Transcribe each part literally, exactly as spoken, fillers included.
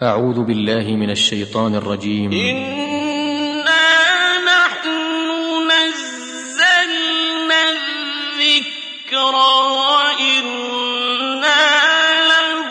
أعوذ بالله من الشيطان الرجيم. إنا نحن نزلنا الذكر وإنا له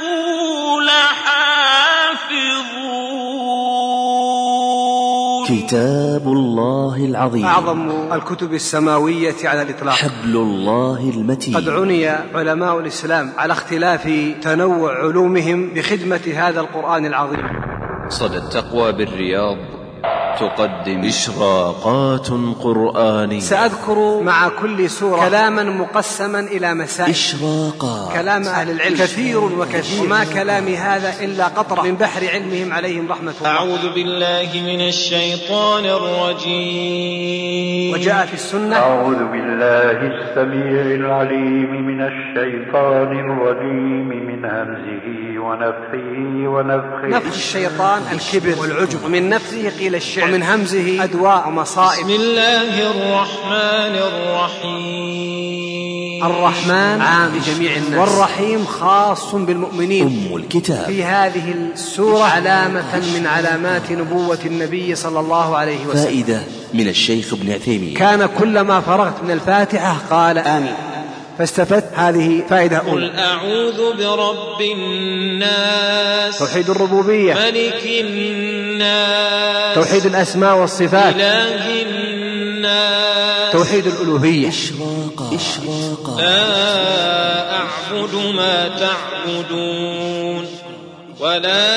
لحافظون. كتاب الله العظيم أعظم الكتب السماوية على الإطلاق، حبل الله المتين. قد عني علماء الإسلام على اختلاف تنوع علومهم بخدمة هذا القرآن العظيم. صدى التقوى بالرياض تقدم إشراقات قرآنية. سأذكر مع كل سورة كلاما مقسما إلى مسائل. إشراقات كلام أهل العلم كثير وكثير، وما كلامي هذا إلا قطرة من بحر علمهم عليهم رحمة الله. أعوذ بالله من الشيطان الرجيم. وجاء في السنة أعوذ بالله السميع العليم من الشيطان الرجيم من همزه ونفخه ونفخه. نفخ الشيطان الكبر والعجب، ومن نفسه قيل الشعر، ومن همزه أدواء ومصائب. بسم الله الرحمن الرحيم. الرحمن عام لجميع الناس، والرحيم خاص بالمؤمنين. أم الكتاب. في هذه السورة علامة من علامات نبوة النبي صلى الله عليه وسلم. فائدة من الشيخ ابن عثيمين. كان كلما فرغت من الفاتحة قال آمين، فاستفدت هذه فائدة أولى. قل أعوذ برب الناس، توحيد الربوبية، ملك الناس، توحيد الأسماء والصفات، إله الناس، توحيد الألوهية. إشراقات إشراقات. لا أعبد ما تعبدون ولا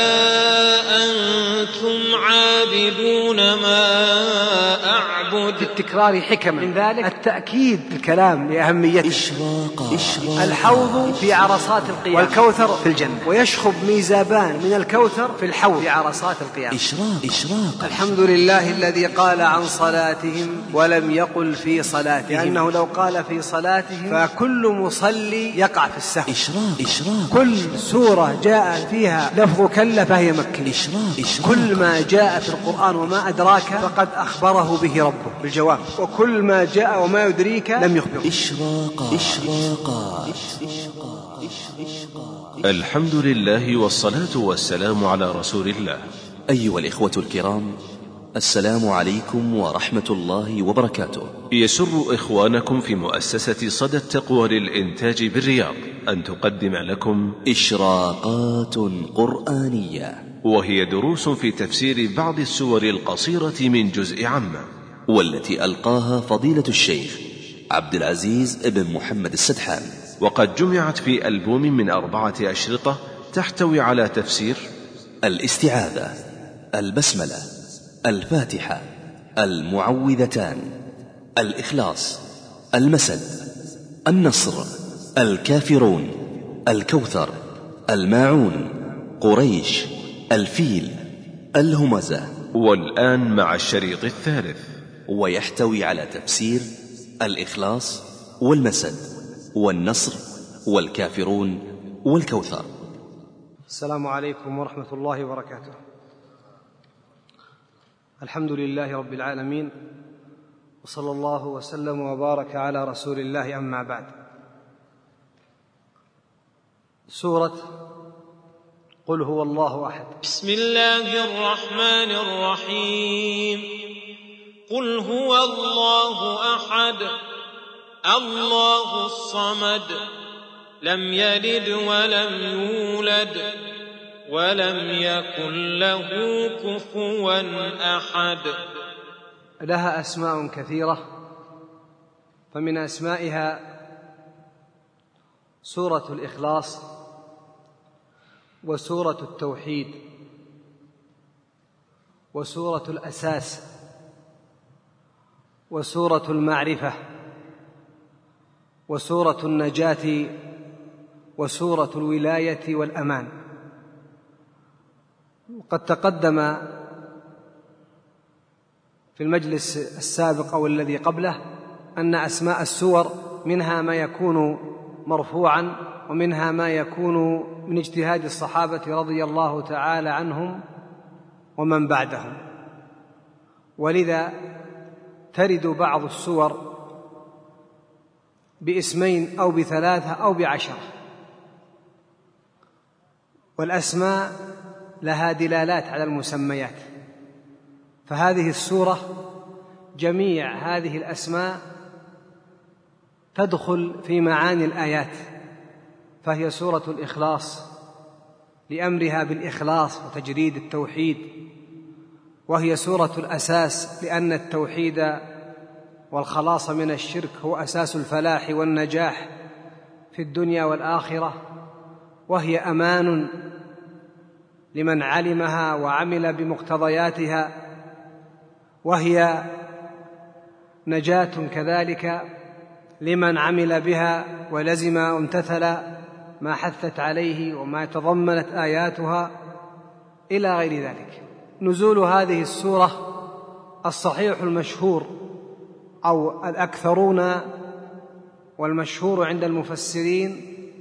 أنتم عابدون ما أعبد. التكرار حكمة، من ذلك التأكيد الكلام لأهميته. إشراقات إشراقات. الحوض في عرصات القيامة، والكوثر في الجنة، ويشخب ميزابان من الكوثر في الحوض في عرصات القيامة. إشراق إشراقات. الحمد لله الذي قال عن صلاتهم ولم يقل في صلاتهم، لأنه لو قال في صلاتهم فكل مصلي يقع في السهو. إشراق إشراق. كل سورة جاء فيها لفظ كلا فهي مكية. إشراق إشراق. كل ما جاء في القرآن وما أدراك فقد أخبره به ربه بالجواب، وكل ما جاء وما يدريك لم يخبره. إشراقات إشراقات. الحمد لله والصلاة والسلام على رسول الله. أيها الإخوة الكرام، السلام عليكم ورحمة الله وبركاته. يسر إخوانكم في مؤسسة صدى التقوى للإنتاج بالرياض أن تقدم لكم إشراقات قرآنية، وهي دروس في تفسير بعض السور القصيرة من جزء عامة، والتي ألقاها فضيلة الشيخ عبد العزيز ابن محمد السدحان، وقد جمعت في ألبوم من أربعة أشرطة تحتوي على تفسير الاستعاذة، البسملة، الفاتحة، المعوذتان، الإخلاص، المسد، النصر، الكافرون، الكوثر، الماعون، قريش، الفيل، الهمزة. والآن مع الشريط الثالث، ويحتوي على تفسير الإخلاص والمسد والنصر والكافرون والكوثر. السلام عليكم ورحمة الله وبركاته. الحمد لله رب العالمين، وصلى الله وسلم وبارك على رسول الله، أما بعد. سورة قل هو الله أحد. بسم الله الرحمن الرحيم. قل هو الله أحد الله الصمد لم يلد ولم يولد ولم يكن له كفوا أحد. لها أسماء كثيرة، فمن أسمائها سورة الإخلاص، وسورة التوحيد، وسورة الأساس، وسورة المعرفة، وسورة النجاة، وسورة الولاية والأمان. وقد تقدم في المجلس السابق أو الذي قبله أن أسماء السور منها ما يكون مرفوعا، ومنها ما يكون من اجتهاد الصحابة رضي الله تعالى عنهم ومن بعدهم، ولذا ترد بعض السور باسمين أو بثلاثة أو بعشرة. والأسماء لها دلالات على المسميات، فهذه السورة جميع هذه الأسماء تدخل في معاني الآيات، فهي سورة الإخلاص لأمرها بالإخلاص وتجريد التوحيد، وهي سورة الأساس لأن التوحيد والخلاص من الشرك هو أساس الفلاح والنجاح في الدنيا والآخرة، وهي أمان لمن علمها وعمل بمقتضياتها، وهي نجاة كذلك لمن عمل بها ولزم وامتثل ما حثت عليه وما تضمنت آياتها إلى غير ذلك. نزول هذه السورة الصحيح المشهور أو الأكثرون والمشهور عند المفسرين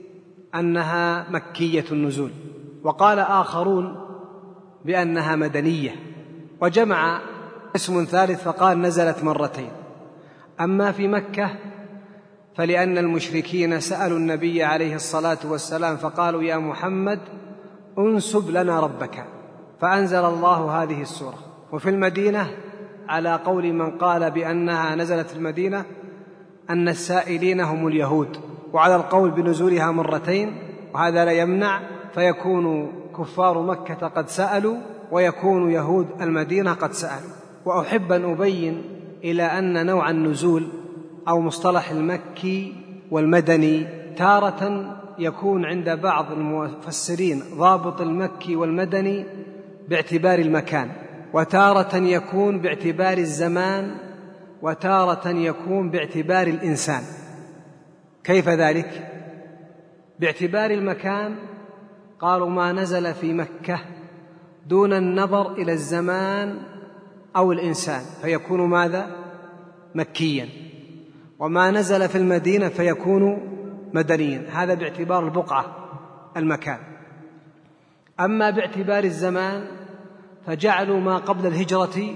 أنها مكية النزول، وقال آخرون بأنها مدنية، وجمع اسم ثالث فقال نزلت مرتين. أما في مكة فلأن المشركين سألوا النبي عليه الصلاة والسلام فقالوا يا محمد انسب لنا ربك، فأنزل الله هذه السورة. وفي المدينة على قول من قال بأنها نزلت في المدينة أن السائلين هم اليهود، وعلى القول بنزولها مرتين، وهذا لا يمنع فيكون كفار مكة قد سألوا ويكون يهود المدينة قد سألوا. وأحب أن أبين إلى أن نوع النزول أو مصطلح المكي والمدني تارة يكون عند بعض المفسرين ضابط المكي والمدني باعتبار المكان، وتارة يكون باعتبار الزمان، وتارة يكون باعتبار الإنسان. كيف ذلك؟ باعتبار المكان قالوا ما نزل في مكة دون النظر إلى الزمان أو الإنسان فيكون ماذا؟ مكيا، وما نزل في المدينة فيكون مدنيا، هذا باعتبار البقعة المكان. أما باعتبار الزمان فجعلوا ما قبل الهجرة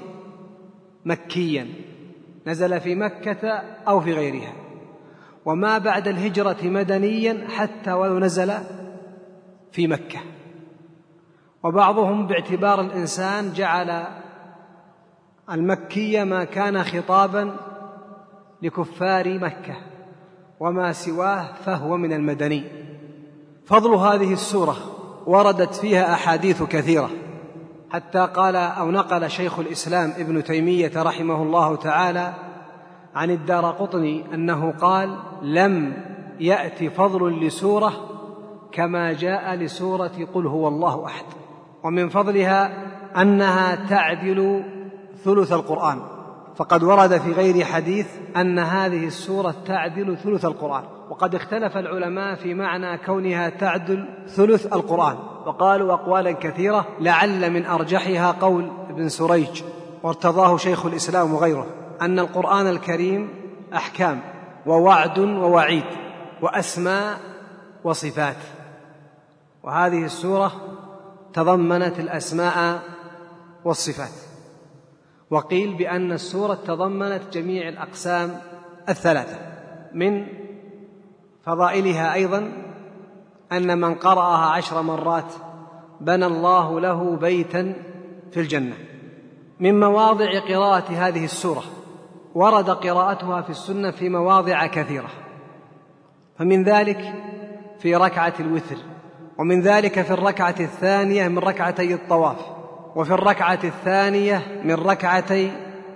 مكيا نزل في مكة أو في غيرها، وما بعد الهجرة مدنيا حتى ولو نزل في مكة. وبعضهم باعتبار الإنسان جعل المكية ما كان خطابا لكفار مكة، وما سواه فهو من المدني. فضل هذه السورة وردت فيها أحاديث كثيرة، حتى قال أو نقل شيخ الإسلام ابن تيمية رحمه الله تعالى عن الدارقطني أنه قال لم يأتي فضل لسورة كما جاء لسورة قل هو الله أحد. ومن فضلها أنها تعدل ثلث القرآن، فقد ورد في غير حديث أن هذه السورة تعدل ثلث القرآن، وقد اختلف العلماء في معنى كونها تعدل ثلث القرآن، وقالوا أقوالا كثيرة، لعل من أرجحها قول ابن سريج وارتضاه شيخ الإسلام وغيره، أن القرآن الكريم أحكام ووعد ووعيد وأسماء وصفات، وهذه السورة تضمنت الأسماء والصفات. وقيل بأن السورة تضمنت جميع الأقسام الثلاثة. من فضائلها أيضا أن من قرأها عشر مرات بنى الله له بيتا في الجنة. من مواضع قراءة هذه السورة ورد قراءتها في السنة في مواضع كثيرة، فمن ذلك في ركعة الوتر، ومن ذلك في الركعة الثانية من ركعتي الطواف، وفي الركعة الثانية من ركعتي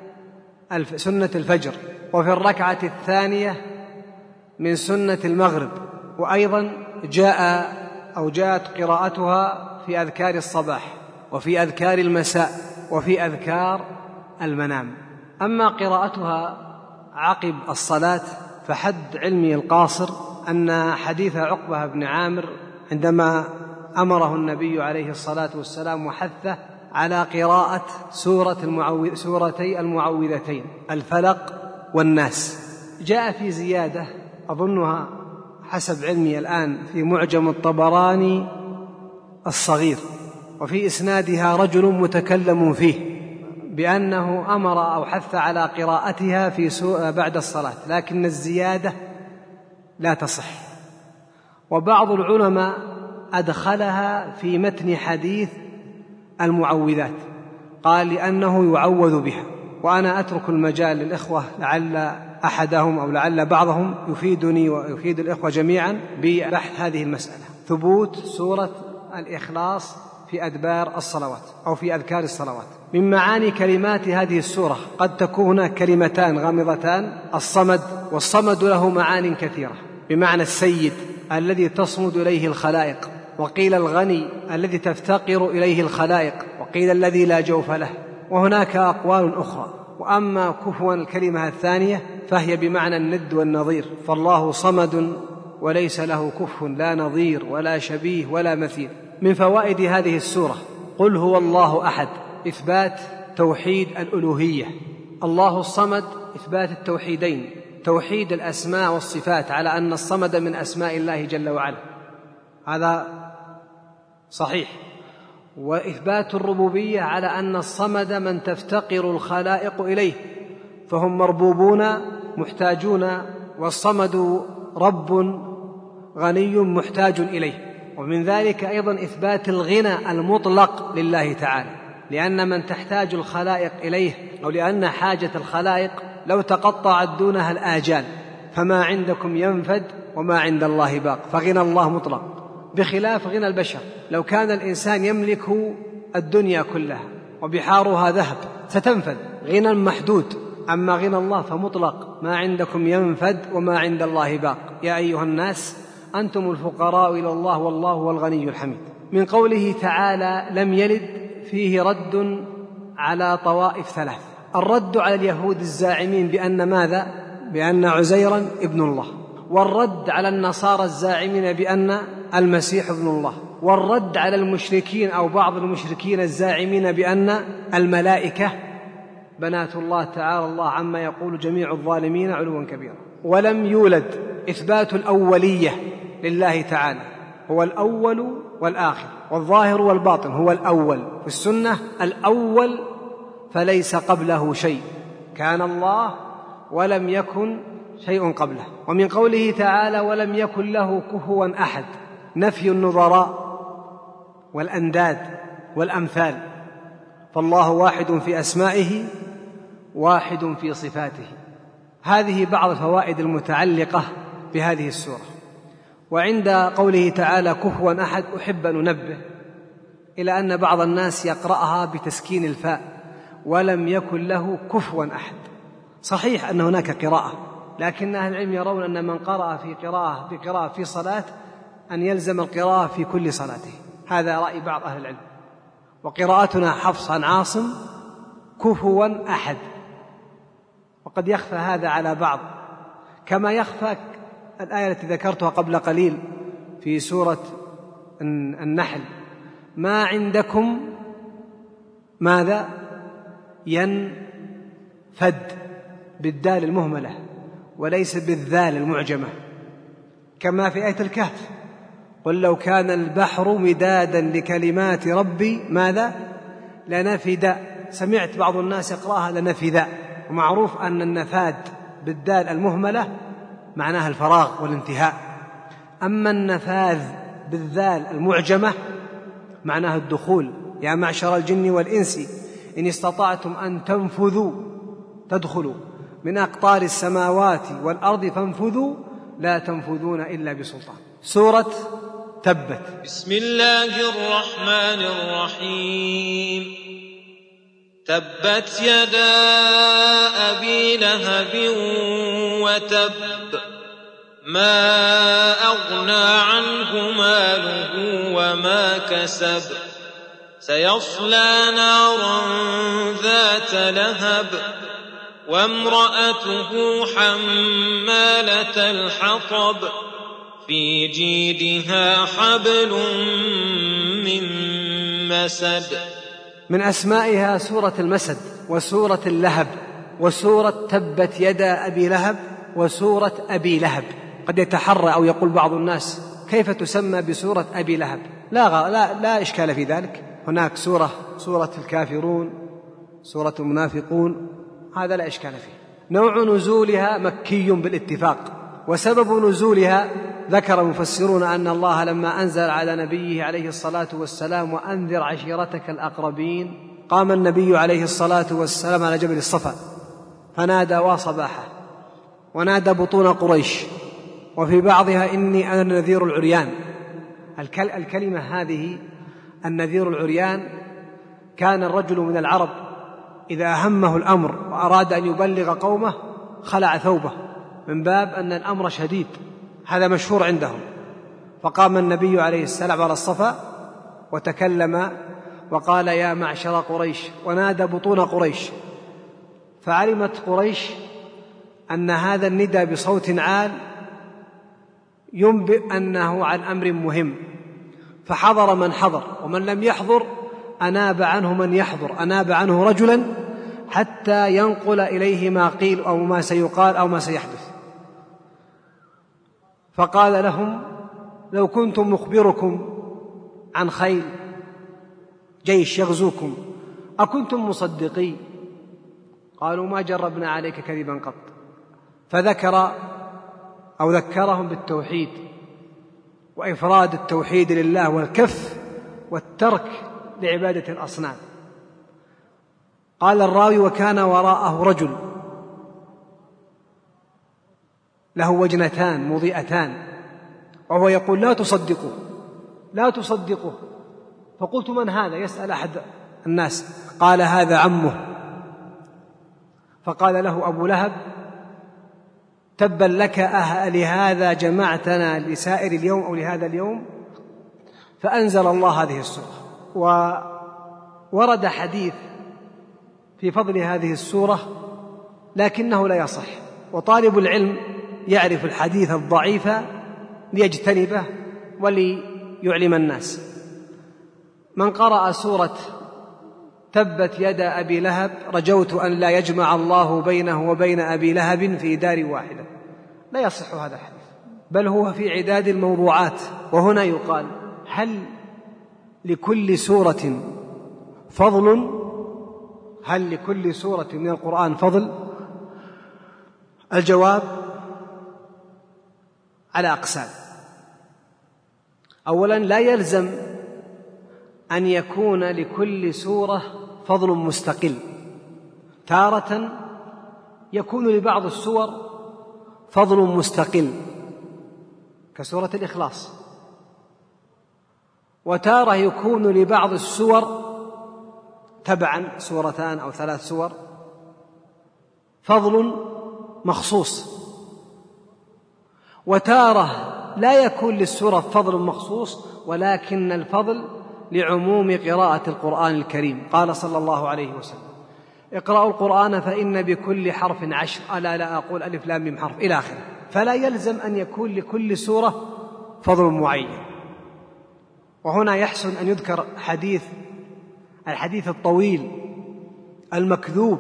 سنة الفجر، وفي الركعة الثانية من سنة المغرب. وأيضا جاء أو جاءت قراءتها في أذكار الصباح وفي أذكار المساء وفي أذكار المنام. أما قراءتها عقب الصلاة فحد علمي القاصر أن حديث عقبة بن عامر عندما أمره النبي عليه الصلاة والسلام وحثه على قراءة سورة المعوذ سورتي المعوذتين الفلق والناس، جاء في زيادة أظنها حسب علمي الآن في معجم الطبراني الصغير، وفي إسنادها رجل متكلم فيه بأنه أمر أو حث على قراءتها في بعد الصلاة، لكن الزيادة لا تصح. وبعض العلماء أدخلها في متن حديث المعوذات؟ قال لأنه يعوذ بها. وأنا أترك المجال للإخوة لعل أحدهم أو لعل بعضهم يفيدني ويفيد الإخوة جميعا ببحث هذه المسألة. ثبوت سورة الإخلاص في أدبار الصلوات أو في أذكار الصلوات. من معاني كلمات هذه السورة قد تكون كلمتان غامضتان: الصمد. والصمد له معان كثيرة، بمعنى السيد الذي تصمد إليه الخلائق، وقيل الغني الذي تفتقر إليه الخلائق، وقيل الذي لا جوف له، وهناك أقوال أخرى. وأما كفوا الكلمة الثانية فهي بمعنى الند والنظير، فالله صمد وليس له كف لا نظير ولا شبيه ولا مثيل. من فوائد هذه السورة: قل هو الله أحد، إثبات توحيد الألوهية. الله الصمد، إثبات التوحيدين، توحيد الأسماء والصفات على أن الصمد من أسماء الله جل وعلا، هذا صحيح. وإثبات الربوبية على أن الصمد من تفتقر الخلائق إليه، فهم مربوبون محتاجون، والصمد رب غني محتاج إليه. ومن ذلك أيضا إثبات الغنى المطلق لله تعالى، لأن من تحتاج الخلائق إليه، أو لأن حاجة الخلائق لو تقطعت دونها الآجال، فما عندكم ينفد وما عند الله باق، فغنى الله مطلق، بخلاف غنى البشر. لو كان الإنسان يملك الدنيا كلها وبحارها ذهب ستنفد، غنى محدود. أما غنى الله فمطلق، ما عندكم ينفد وما عند الله باق. يا أيها الناس أنتم الفقراء إلى الله والله هو الغني الحميد. من قوله تعالى لم يلد فيه رد على طوائف ثلاث: الرد على اليهود الزاعمين بأن ماذا؟ بأن عزيرا ابن الله، والرد على النصارى الزاعمين بأن المسيح ابن الله، والرد على المشركين أو بعض المشركين الزاعمين بأن الملائكة بنات الله تعالى الله عما يقول جميع الظالمين علوا كبيرا. ولم يولد، إثبات الأولية لله تعالى، هو الأول والآخر والظاهر والباطن، هو الأول في السنة الأول فليس قبله شيء، كان الله ولم يكن شيء قبله. ومن قوله تعالى ولم يكن له كفوا أحد، نفي النظراء والأنداد والأمثال، فالله واحد في أسمائه واحد في صفاته. هذه بعض الفوائد المتعلقة بهذه السورة. وعند قوله تعالى كفوا أحد أحب أن ننبه إلى أن بعض الناس يقرأها بتسكين الفاء، ولم يكن له كفوا أحد. صحيح أن هناك قراءة، لكن أهل العلم يرون أن من قرأ في قراءة بقراءة في صلاة أن يلزم القراءة في كل صلاته، هذا رأي بعض أهل العلم. وقراءتنا حفص عن عاصم كفوا أحد، وقد يخفى هذا على بعض، كما يخفى الآية التي ذكرتها قبل قليل في سورة النحل: ما عندكم ماذا ينفد، بالدال المهملة وليس بالذال المعجمة، كما في آية الكهف: قل لو كان البحر مدادا لكلمات ربي ماذا لنفد. سمعت بعض الناس يقرأها لنفد، ومعروف أن النفاد بالدال المهملة معناها الفراغ والانتهاء، أما النفاذ بالذال المعجمة معناها الدخول. يا معشر الجن والإنس إن استطعتم أن تنفذوا تدخلوا من أقطار السماوات والأرض فانفذوا لا تنفذون إلا بسلطان. سورة تبت. بسم الله الرحمن الرحيم. تبت يدا أبي لهب وتب، ما أغنى عنه ماله وما كسب، سيصلى نارا ذات لهب، وامرأته حمالة الحطب، في جيدها حبل من مسد. من أسمائها سورة المسد، وسورة اللهب، وسورة تبت يدا أبي لهب، وسورة أبي لهب. قد يتحرى أو يقول بعض الناس كيف تسمى بسورة أبي لهب؟ لا, لا, لا إشكال في ذلك، هناك سورة سورة الكافرون، سورة المنافقون، هذا لا إشكال فيه. نوع نزولها مكي بالاتفاق، وسبب نزولها ذكر المفسرون أن الله لما أنزل على نبيه عليه الصلاة والسلام وأنذر عشيرتك الأقربين، قام النبي عليه الصلاة والسلام على جبل الصفا فنادى وصباحه، ونادى بطون قريش، وفي بعضها إني أنا النذير العريان. الكلمة هذه النذير العريان كان الرجل من العرب إذا أهمه الأمر وأراد أن يبلغ قومه خلع ثوبه من باب أن الأمر شديد، هذا مشهور عندهم. فقام النبي عليه السلام على الصفا وتكلم وقال يا معشر قريش، ونادى بطون قريش، فعلمت قريش أن هذا الندى بصوت عال ينبئ أنه عن أمر مهم، فحضر من حضر، ومن لم يحضر أناب عنه من يحضر، أناب عنه رجلا حتى ينقل إليه ما قيل أو ما سيقال أو ما سيحدث. فقال لهم لو كنتم مخبركم عن خيل جيش يغزوكم أكنتم مصدقين؟ قالوا ما جربنا عليك كذبا قط. فذكر أو ذكرهم بالتوحيد وإفراد التوحيد لله والكف والترك لعبادة الأصنام. قال الراوي وكان وراءه رجل له وجنتان مضيئتان وهو يقول لا تصدقوا لا تصدقوا. فقلت من هذا؟ يسأل أحد الناس، قال هذا عمه. فقال له أبو لهب تبا لك لهذا جمعتنا لسائر اليوم أو لهذا اليوم. فأنزل الله هذه السورة. وورد حديث في فضل هذه السورة لكنه لا يصح، وطالب العلم يعرف الحديث الضعيف ليجتنبه وليعلم الناس. من قرأ سورة تبت يدا أبي لهب رجوت أن لا يجمع الله بينه وبين أبي لهب في دار واحدة، لا يصح هذا الحديث، بل هو في عداد الموضوعات. وهنا يقال هل لكل سورة فضل؟ هل لكل سورة من القرآن فضل؟ الجواب على أقسام. أولا لا يلزم أن يكون لكل سورة فضل مستقل، تارة يكون لبعض السور فضل مستقل كسورة الإخلاص، وتارة يكون لبعض السور تبعا سورتان أو ثلاث سور فضل مخصوص، وتارة لا يكون للسورة فضل مخصوص ولكن الفضل لعموم قراءة القرآن الكريم. قال صلى الله عليه وسلم اقرأوا القرآن فإن بكل حرف عشر، ألا لا أقول ألف لام ميم حرف إلى آخره. فلا يلزم أن يكون لكل سورة فضل معين. وهنا يحسن أن يذكر حديث الحديث الطويل المكذوب،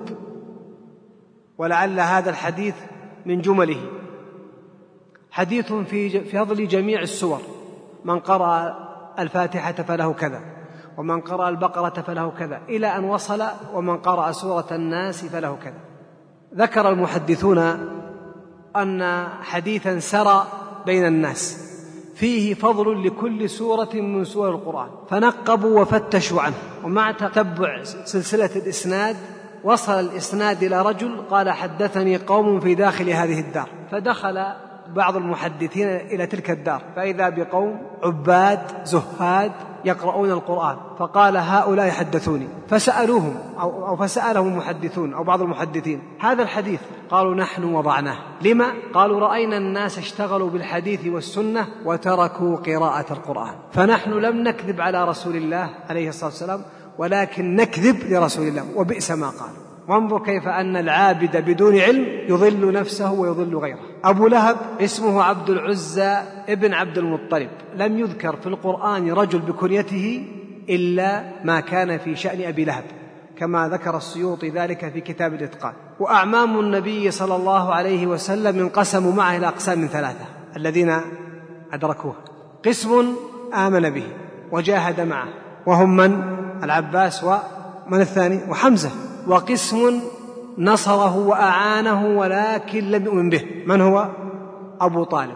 ولعل هذا الحديث من جمله، حديث في فضل جميع السور: من قرأ الفاتحة فله كذا، ومن قرأ البقرة فله كذا، إلى أن وصل ومن قرأ سورة الناس فله كذا. ذكر المحدثون أن حديثا سرى بين الناس فيه فضل لكل سورة من سور القرآن، فنقبوا وفتشوا عنه، ومع تتبع سلسلة الإسناد وصل الإسناد إلى رجل قال حدثني قوم في داخل هذه الدار. فدخل بعض المحدثين إلى تلك الدار فإذا بقوم عباد زهاد يقرؤون القرآن، فقال هؤلاء حدثوني. فسألوهم أو, أو فسألهم المحدثون أو بعض المحدثين هذا الحديث، قالوا نحن وضعناه. لما؟ قالوا رأينا الناس اشتغلوا بالحديث والسنة وتركوا قراءة القرآن، فنحن لم نكذب على رسول الله عليه الصلاة والسلام ولكن نكذب لرسول الله، وبئس ما قال. وانظر كيف أن العابد بدون علم يضل نفسه ويضل غيره. أبو لهب اسمه عبد العزى ابن عبد المطلب، لم يذكر في القرآن رجل بكنيته إلا ما كان في شأن أبي لهب، كما ذكر السيوطي ذلك في كتاب الإتقان. وأعمام النبي صلى الله عليه وسلم انقسموا معه إلى أقسام ثلاثة الذين أدركوه: قسم آمن به وجاهد معه وهم من؟ العباس ومن الثاني وحمزة. وقسم نصره وأعانه ولكن لم يؤمن به، من هو؟ أبو طالب.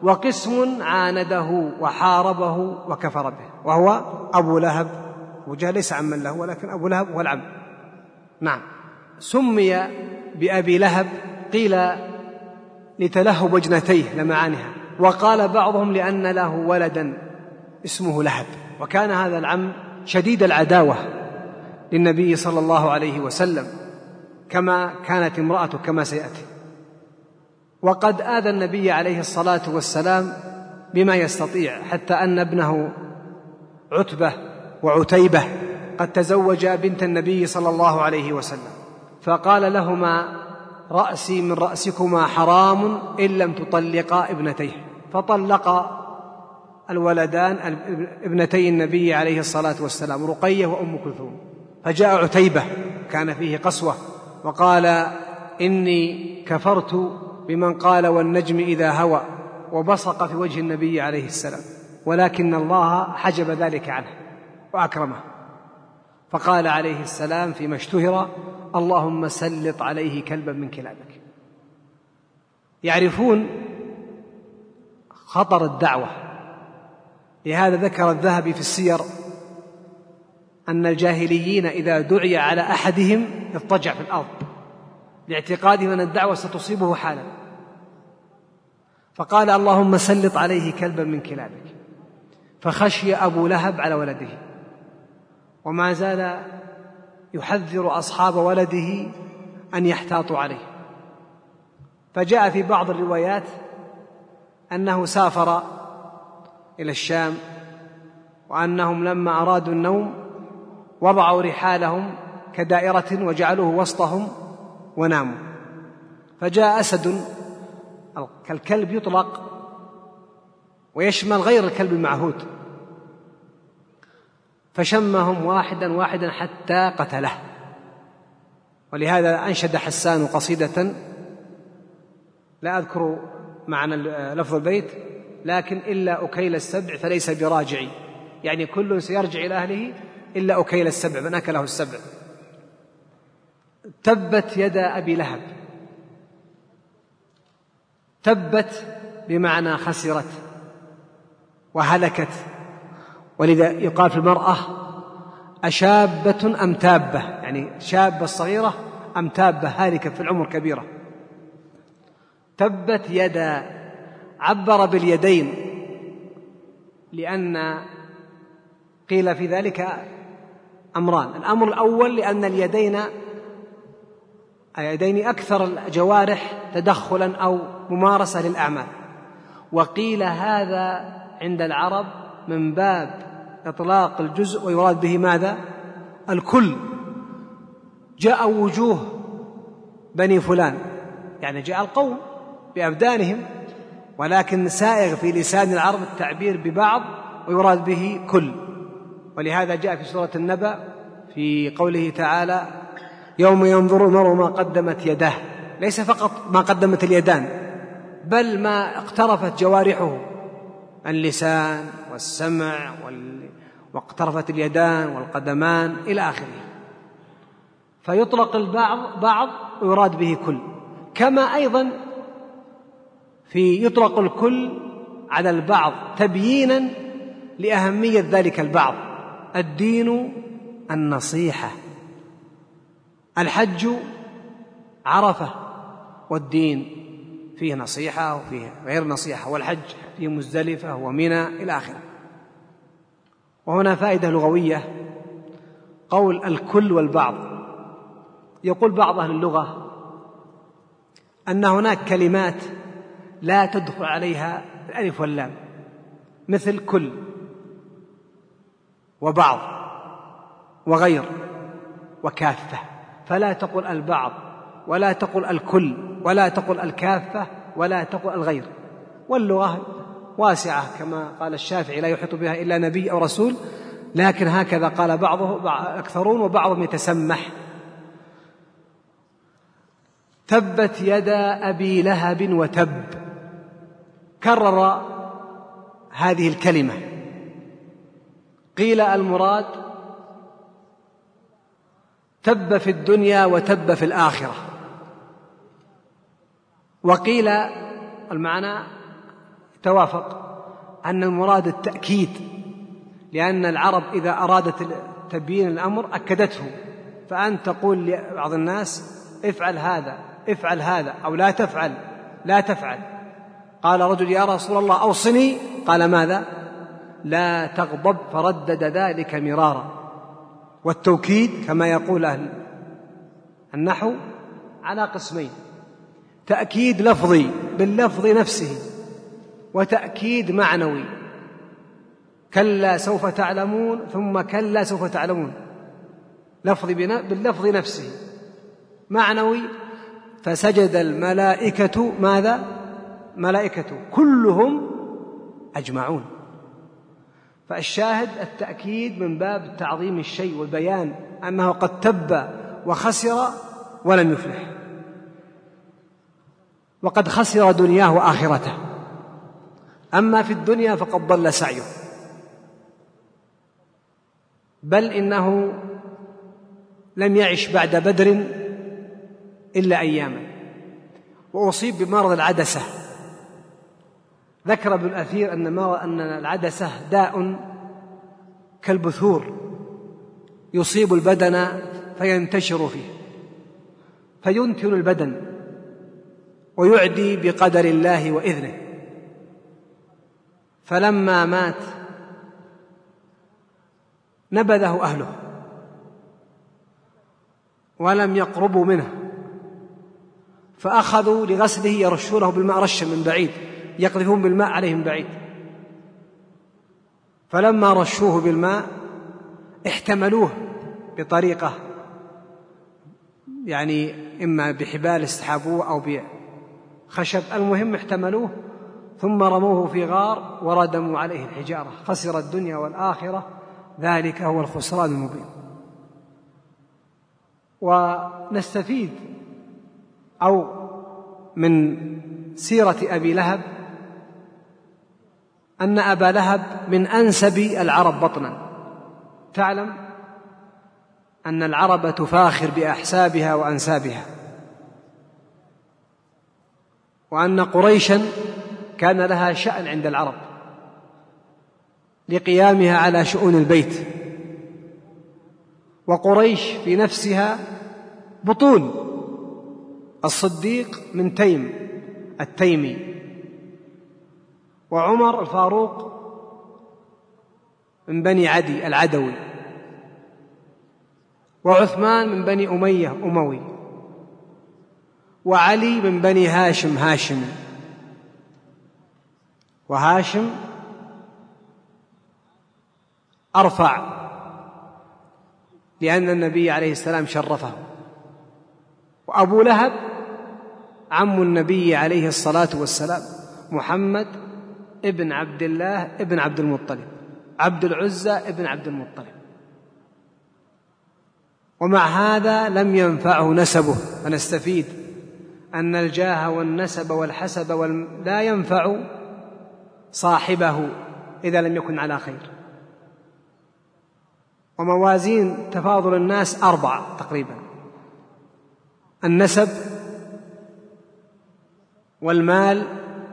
وقسم عانده وحاربه وكفر به، وهو أبو لهب. أبو جهل ليس عما له، ولكن أبو لهب هو العم. نعم. سمي بأبي لهب قيل لتلهب وجنتيه لمعانها، وقال بعضهم لأن له ولدا اسمه لهب. وكان هذا العم شديد العداوة للنبي صلى الله عليه وسلم، كما كانت امرأته كما سيأتي. وقد آذى النبي عليه الصلاة والسلام بما يستطيع، حتى أن ابنه عتبة وعتيبة قد تزوجا بنت النبي صلى الله عليه وسلم، فقال لهما: رأسي من رأسكما حرام إن لم تطلقا ابنتيه. فطلق الولدان ابنتي النبي عليه الصلاة والسلام، رقية وأم كلثوم. فجاء عتيبة كان فيه قسوة وقال: إني كفرت بمن قال والنجم إذا هوى، وبصق في وجه النبي عليه السلام، ولكن الله حجب ذلك عنه وأكرمه. فقال عليه السلام فيما اشتهر: اللهم سلط عليه كلبا من كلابك. يعرفون خطر الدعوة، لهذا ذكر الذهبي في السير أن الجاهليين إذا دعي على أحدهم اضطجع في الأرض لاعتقادهم أن الدعوة ستصيبه حالا، فقال: اللهم سلط عليه كلبا من كلابك. فخشي أبو لهب على ولده، وما زال يحذر أصحاب ولده أن يحتاطوا عليه. فجاء في بعض الروايات أنه سافر إلى الشام، وأنهم لما أرادوا النوم وضعوا رحالهم كدائرة وجعلوه وسطهم وناموا. فجاء أسد كالكلب يطلق ويشمل غير الكلب المعهود، فشمهم واحدا واحدا حتى قتله. ولهذا أنشد حسان قصيدة لا أذكر معنى لفظ البيت، لكن إلا أكيل السبع فليس براجعي، يعني كل سيرجع إلى أهله إلا أكيل السبع من أكله السبع. تبت يد أبي لهب، تبت بمعنى خسرت وهلكت. ولذا يقال في المرأة: أشابة أم تابة، يعني شابة صغيرة أم تابة هالكة في العمر كبيرة. تبت يدا، عبر باليدين، لأن قيل في ذلك أمران: الأمر الأول لأن اليدين اليدين أكثر الجوارح تدخلا أو ممارسة للأعمال، وقيل هذا عند العرب من باب إطلاق الجزء ويراد به ماذا؟ الكل. جاء وجوه بني فلان، يعني جاء القوم بأبدانهم، ولكن سائغ في لسان العرب التعبير ببعض ويراد به كل. ولهذا جاء في سورة النبأ في قوله تعالى: يوم ينظر المرء ما قدمت يداه، ليس فقط ما قدمت اليدان، بل ما اقترفت جوارحه، اللسان والسمع وال... واقترفت اليدان والقدمان إلى آخره. فيطلق البعض بعض ويراد به كل، كما أيضا في يطلق الكل على البعض تبيينا لأهمية ذلك البعض. الدين النصيحة، الحج عرفة، والدين فيه نصيحة وفيه غير نصيحة، والحج فيه مزدلفة ومنى إلى آخره. وهنا فائدة لغوية: قول الكل والبعض. يقول بعض أهل اللغة أن هناك كلمات لا تدخل عليها الألف واللام، مثل كل وبعض وغير وكافة، فلا تقل البعض ولا تقل الكل ولا تقل الكافة ولا تقل الغير. واللغة واسعة كما قال الشافعي: لا يحيط بها إلا نبي أو رسول، لكن هكذا قال بعضه أكثرون وبعضهم يتسمح. تبت يدا أبي لهب وتب، كرر هذه الكلمة. قيل المراد تب في الدنيا وتب في الآخرة، وقيل المعنى توافق أن المراد التأكيد، لأن العرب إذا أرادت تبيين الأمر أكدته. فأنت تقول لبعض الناس افعل هذا افعل هذا أو لا تفعل لا تفعل. قال رجل يا رسول الله أوصني، قال ماذا؟ لا تغضب، فردد ذلك مرارا. والتوكيد كما يقول أهل النحو على قسمين: تأكيد لفظي باللفظ نفسه، وتأكيد معنوي، كلا سوف تعلمون ثم كلا سوف تعلمون، لفظي باللفظ نفسه. معنوي فسجد الملائكة ماذا؟ ملائكة كلهم أجمعون. فالشاهد التأكيد من باب تعظيم الشيء والبيان أنه قد تب وخسر ولم يفلح، وقد خسر دنياه وآخرته. أما في الدنيا فقد ضل سعيه، بل إنه لم يعش بعد بدر إلا أياما، وأصيب بمرض العدسة. ذكر ابن الأثير أن أن العدسة داء كالبثور يصيب البدن فينتشر فيه، فينتن البدن ويعدي بقدر الله وإذنه. فلما مات نبذه أهله ولم يقربوا منه، فأخذوا لغسله يرشونه بالماء رشا من بعيد، يقذفون بالماء عليه من بعيد. فلما رشوه بالماء احتملوه بطريقة، يعني إما بحبال استحابوه أو بخشب، المهم احتملوه، ثم رموه في غار وردموا عليه الحجارة. خسر الدنيا والآخرة، ذلك هو الخسران المبين. ونستفيد أو من سيرة أبي لهب أن أبا لهب من أنسب العرب بطنا. تعلم أن العرب تفاخر بأحسابها وأنسابها، وأن قريشا كان لها شأن عند العرب لقيامها على شؤون البيت، وقريش في نفسها بطون. الصديق من تيم التيمي، وعمر الفاروق من بني عدي العدوي، وعثمان من بني أمية أموي، وعلي من بني هاشم هاشمي. وهاشم أرفع لأن النبي عليه السلام شرفه. وأبو لهب عم النبي عليه الصلاة والسلام محمد ابن عبد الله ابن عبد المطلب، عبد العزى ابن عبد المطلب. ومع هذا لم ينفعه نسبه. فنستفيد أن الجاه والنسب والحسب وال... لا ينفع صاحبه إذا لم يكن على خير. وموازين تفاضل الناس أربعة تقريبا: النسب والمال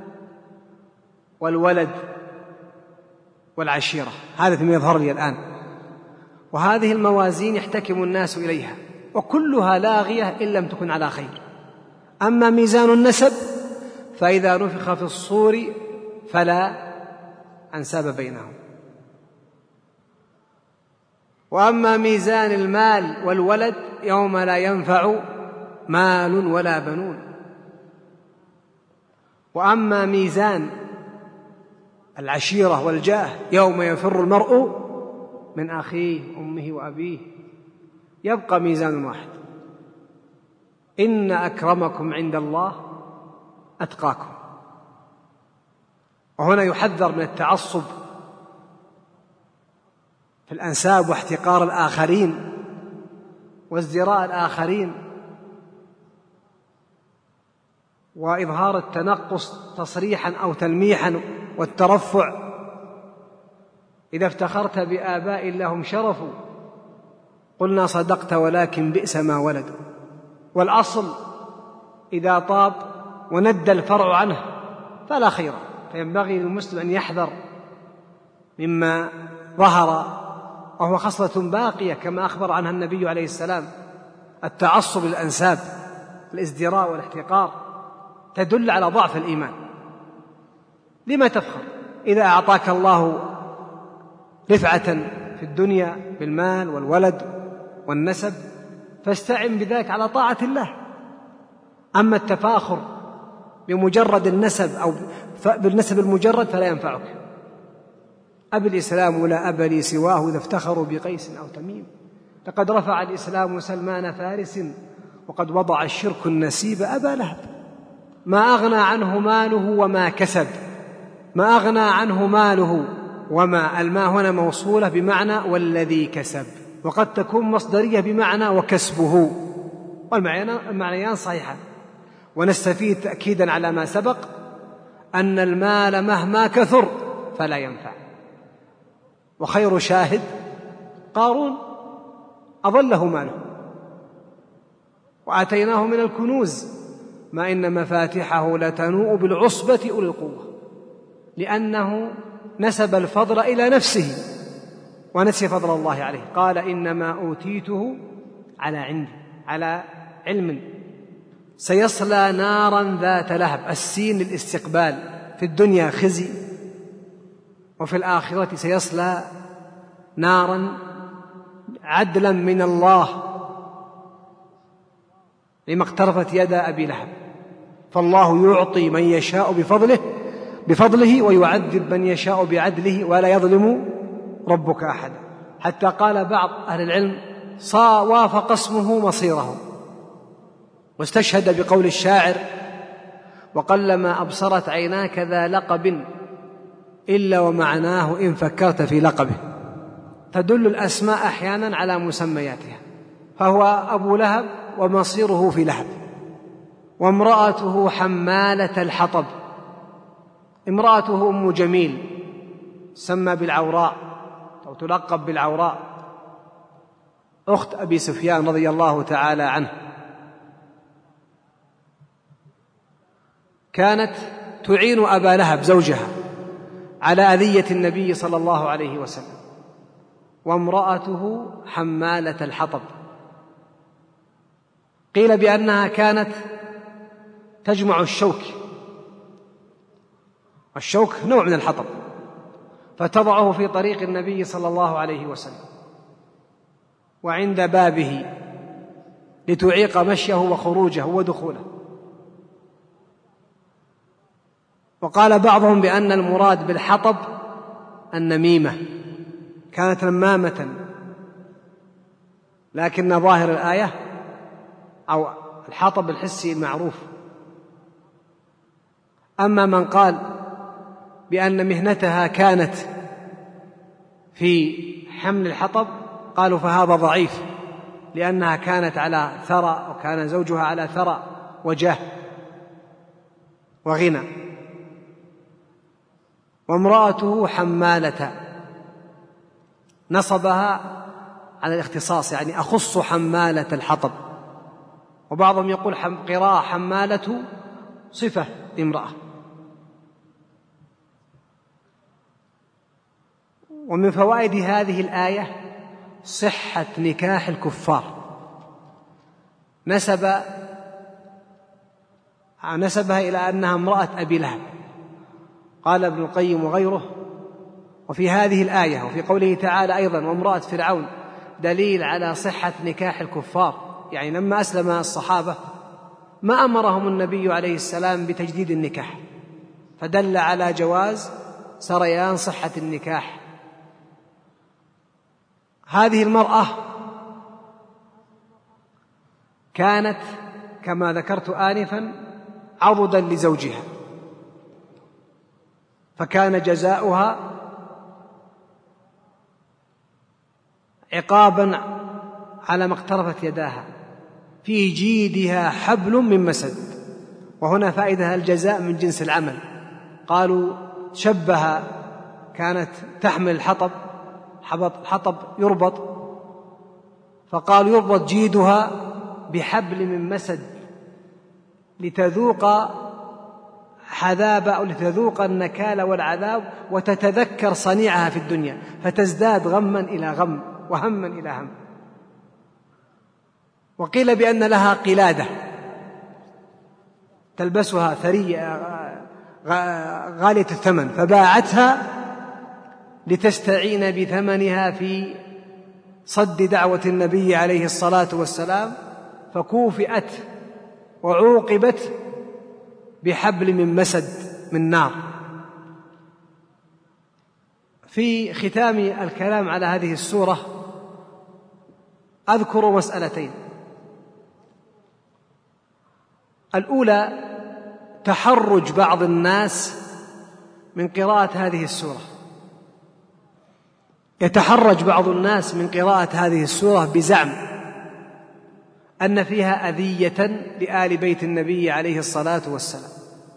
والولد والعشيرة. هذا فيما يظهر لي الآن. وهذه الموازين يحتكم الناس إليها، وكلها لاغية إن لم تكن على خير. أما ميزان النسب فإذا نفخ في الصور فلا أنساب بينهم. وأما ميزان المال والولد يوم لا ينفع مال ولا بنون. وأما ميزان العشيرة والجاه يوم يفر المرء من أخيه أمه وأبيه، يبقى ميزان واحد: إن أكرمكم عند الله أتقاكم. وهنا يحذر من التعصب في الأنساب واحتقار الآخرين وازدراء الآخرين وإظهار التنقص تصريحا أو تلميحا والترفع. إذا افتخرت بآباء لهم شرف قلنا صدقت ولكن بئس ما ولدوا. والأصل إذا طاب وند الفرع عنه فلا خير، فينبغي للمسلم أن يحذر مما ظهر، وهو خصلة باقية كما أخبر عنها النبي عليه السلام: التعصب للأنساب، الازدراء والاحتقار، تدل على ضعف الإيمان. لما تفخر إذا أعطاك الله رفعة في الدنيا بالمال والولد والنسب؟ فاستعن بذلك على طاعة الله. أما التفاخر بمجرد النسب أو بالنسب المجرد فلا ينفعك. أبي الإسلام لا أب لي سواه إذا افتخروا بقيس أو تميم، لقد رفع الإسلام سلمان فارس وقد وضع الشرك النسيب أبا لهب. ما أغنى عنه ماله وما كسب، ما أغنى عنه ماله وما، الماء هنا موصولة بمعنى والذي كسب، وقد تكون مصدرية بمعنى وكسبه، والمعنيان صحيحة. ونستفيد تأكيدا على ما سبق أن المال مهما كثر فلا ينفع. وخير شاهد قارون أضله ماله، وآتيناه من الكنوز ما إن مفاتحه لتنوء بالعصبة أولي القوة، لأنه نسب الفضل إلى نفسه ونسي فضل الله عليه. قال إنما أوتيته على عندي، على علم. سيصلى نارا ذات لهب، السين للاستقبال، في الدنيا خزي، وفي الآخرة سيصلى نارا عدلا من الله لما اقترفت يد أبي لهب. فالله يعطي من يشاء بفضله بفضله ويعذب من يشاء بعدله ولا يظلم ربك أحدا. حتى قال بعض أهل العلم: صا وافق اسمه مصيره. واستشهد بقول الشاعر: وقلما أبصرت عيناك ذا لقب إلا ومعناه إن فكرت في لقبه. تدل الأسماء أحيانا على مسمياتها، فهو أبو لهب ومصيره في لهب. وامرأته حمالة الحطب، امرأته أم جميل سمى بالعوراء أو تلقب بالعوراء، أخت أبي سفيان رضي الله تعالى عنه. كانت تعين أبا لهب زوجها على أذية النبي صلى الله عليه وسلم. وامرأته حمالة الحطب، قيل بأنها كانت تجمع الشوك، والشوك نوع من الحطب، فتضعه في طريق النبي صلى الله عليه وسلم وعند بابه لتعيق مشيه وخروجه ودخوله. وقال بعضهم بأن المراد بالحطب النميمة، كانت نمامة، لكن ظاهر الآية أو الحطب الحسي المعروف. أما من قال بأن مهنتها كانت في حمل الحطب قالوا فهذا ضعيف، لأنها كانت على ثرى وكان زوجها على ثرى وجاه وغنى. وامرأته حمالة، نصبها على الاختصاص، يعني أخص حمالة الحطب. وبعضهم يقول قراءة حمالة صفة امرأة. ومن فوائد هذه الآية صحة نكاح الكفار. نسب نسبها إلى أنها امرأة أبي لهب. قال ابن القيم وغيره: وفي هذه الآية وفي قوله تعالى أيضا وامرأة فرعون دليل على صحة نكاح الكفار. يعني لما أسلم الصحابة ما أمرهم النبي عليه السلام بتجديد النكاح، فدل على جواز سريان صحة النكاح. هذه المرأة كانت كما ذكرت آنفا عضدا لزوجها، فكان جزاؤها عقابا على ما اقترفت يداها. في جيدها حبل من مسد، وهنا فائدة الجزاء من جنس العمل. قالوا شبه، كانت تحمل الحطب، حطب يربط، فقال يربط جيدها بحبل من مسد لتذوق حذاب أو لتذوق النكال والعذاب وتتذكر صنيعها في الدنيا فتزداد غما إلى غم وهما إلى هم. وقيل بأن لها قلادة تلبسها ثرية غالية الثمن فباعتها لتستعين بثمنها في صد دعوة النبي عليه الصلاة والسلام، فكوفئت وعوقبت بحبل من مسد من نار. في ختام الكلام على هذه السورة أذكر مسألتين. الأولى تحرج بعض الناس من قراءة هذه السورة، يتحرج بعض الناس من قراءة هذه السورة بزعم أن فيها أذية لآل بيت النبي عليه الصلاة والسلام.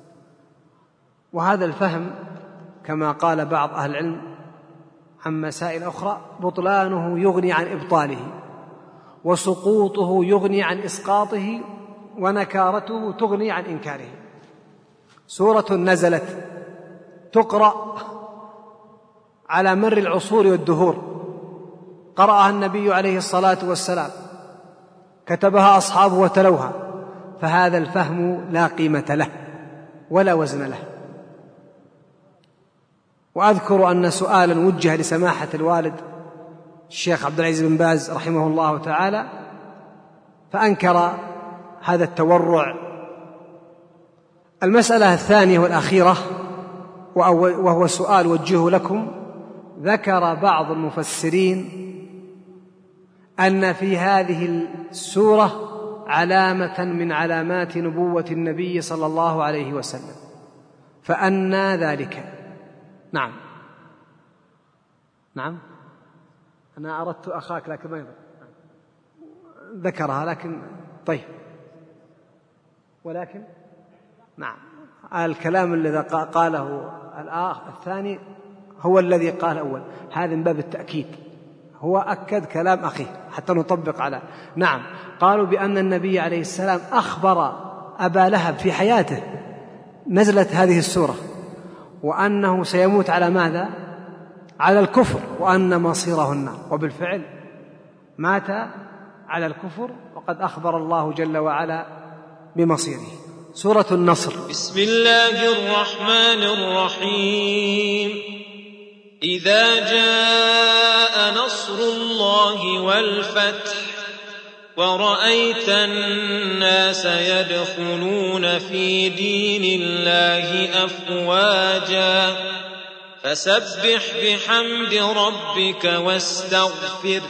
وهذا الفهم كما قال بعض أهل العلم عن مسائل أخرى بطلانه يغني عن إبطاله، وسقوطه يغني عن إسقاطه، ونكارته تغني عن إنكاره. سورة نزلت تقرأ على مر العصور والدهور، قرأها النبي عليه الصلاة والسلام، كتبها أصحابه وتلوها، فهذا الفهم لا قيمة له ولا وزن له. وأذكر أن سؤالا وجه لسماحة الوالد الشيخ عبد العزيز بن باز رحمه الله تعالى فأنكر هذا التورع. المسألة الثانية والأخيرة وهو سؤال وجهه لكم، ذكر بعض المفسرين أن في هذه السورة علامة من علامات نبوة النبي صلى الله عليه وسلم، فأنى ذلك؟ نعم نعم أنا أردت أخاك لكن ما يضر ذكرها، لكن طيب ولكن نعم الكلام الذي قاله الآخ الثاني هو الذي قال أول، هذا من باب التأكيد، هو أكد كلام أخيه حتى نطبق على. نعم قالوا بأن النبي عليه السلام أخبر أبا لهب في حياته نزلت هذه السورة، وأنه سيموت على ماذا؟ على الكفر، وأن مصيره النار، وبالفعل مات على الكفر، وقد أخبر الله جل وعلا بمصيره. سورة النصر. بسم الله الرحمن الرحيم. إذا جاء نصر الله والفتح ورأيت الناس يدخلون في دين الله أفواجا فسبح بحمد ربك واستغفره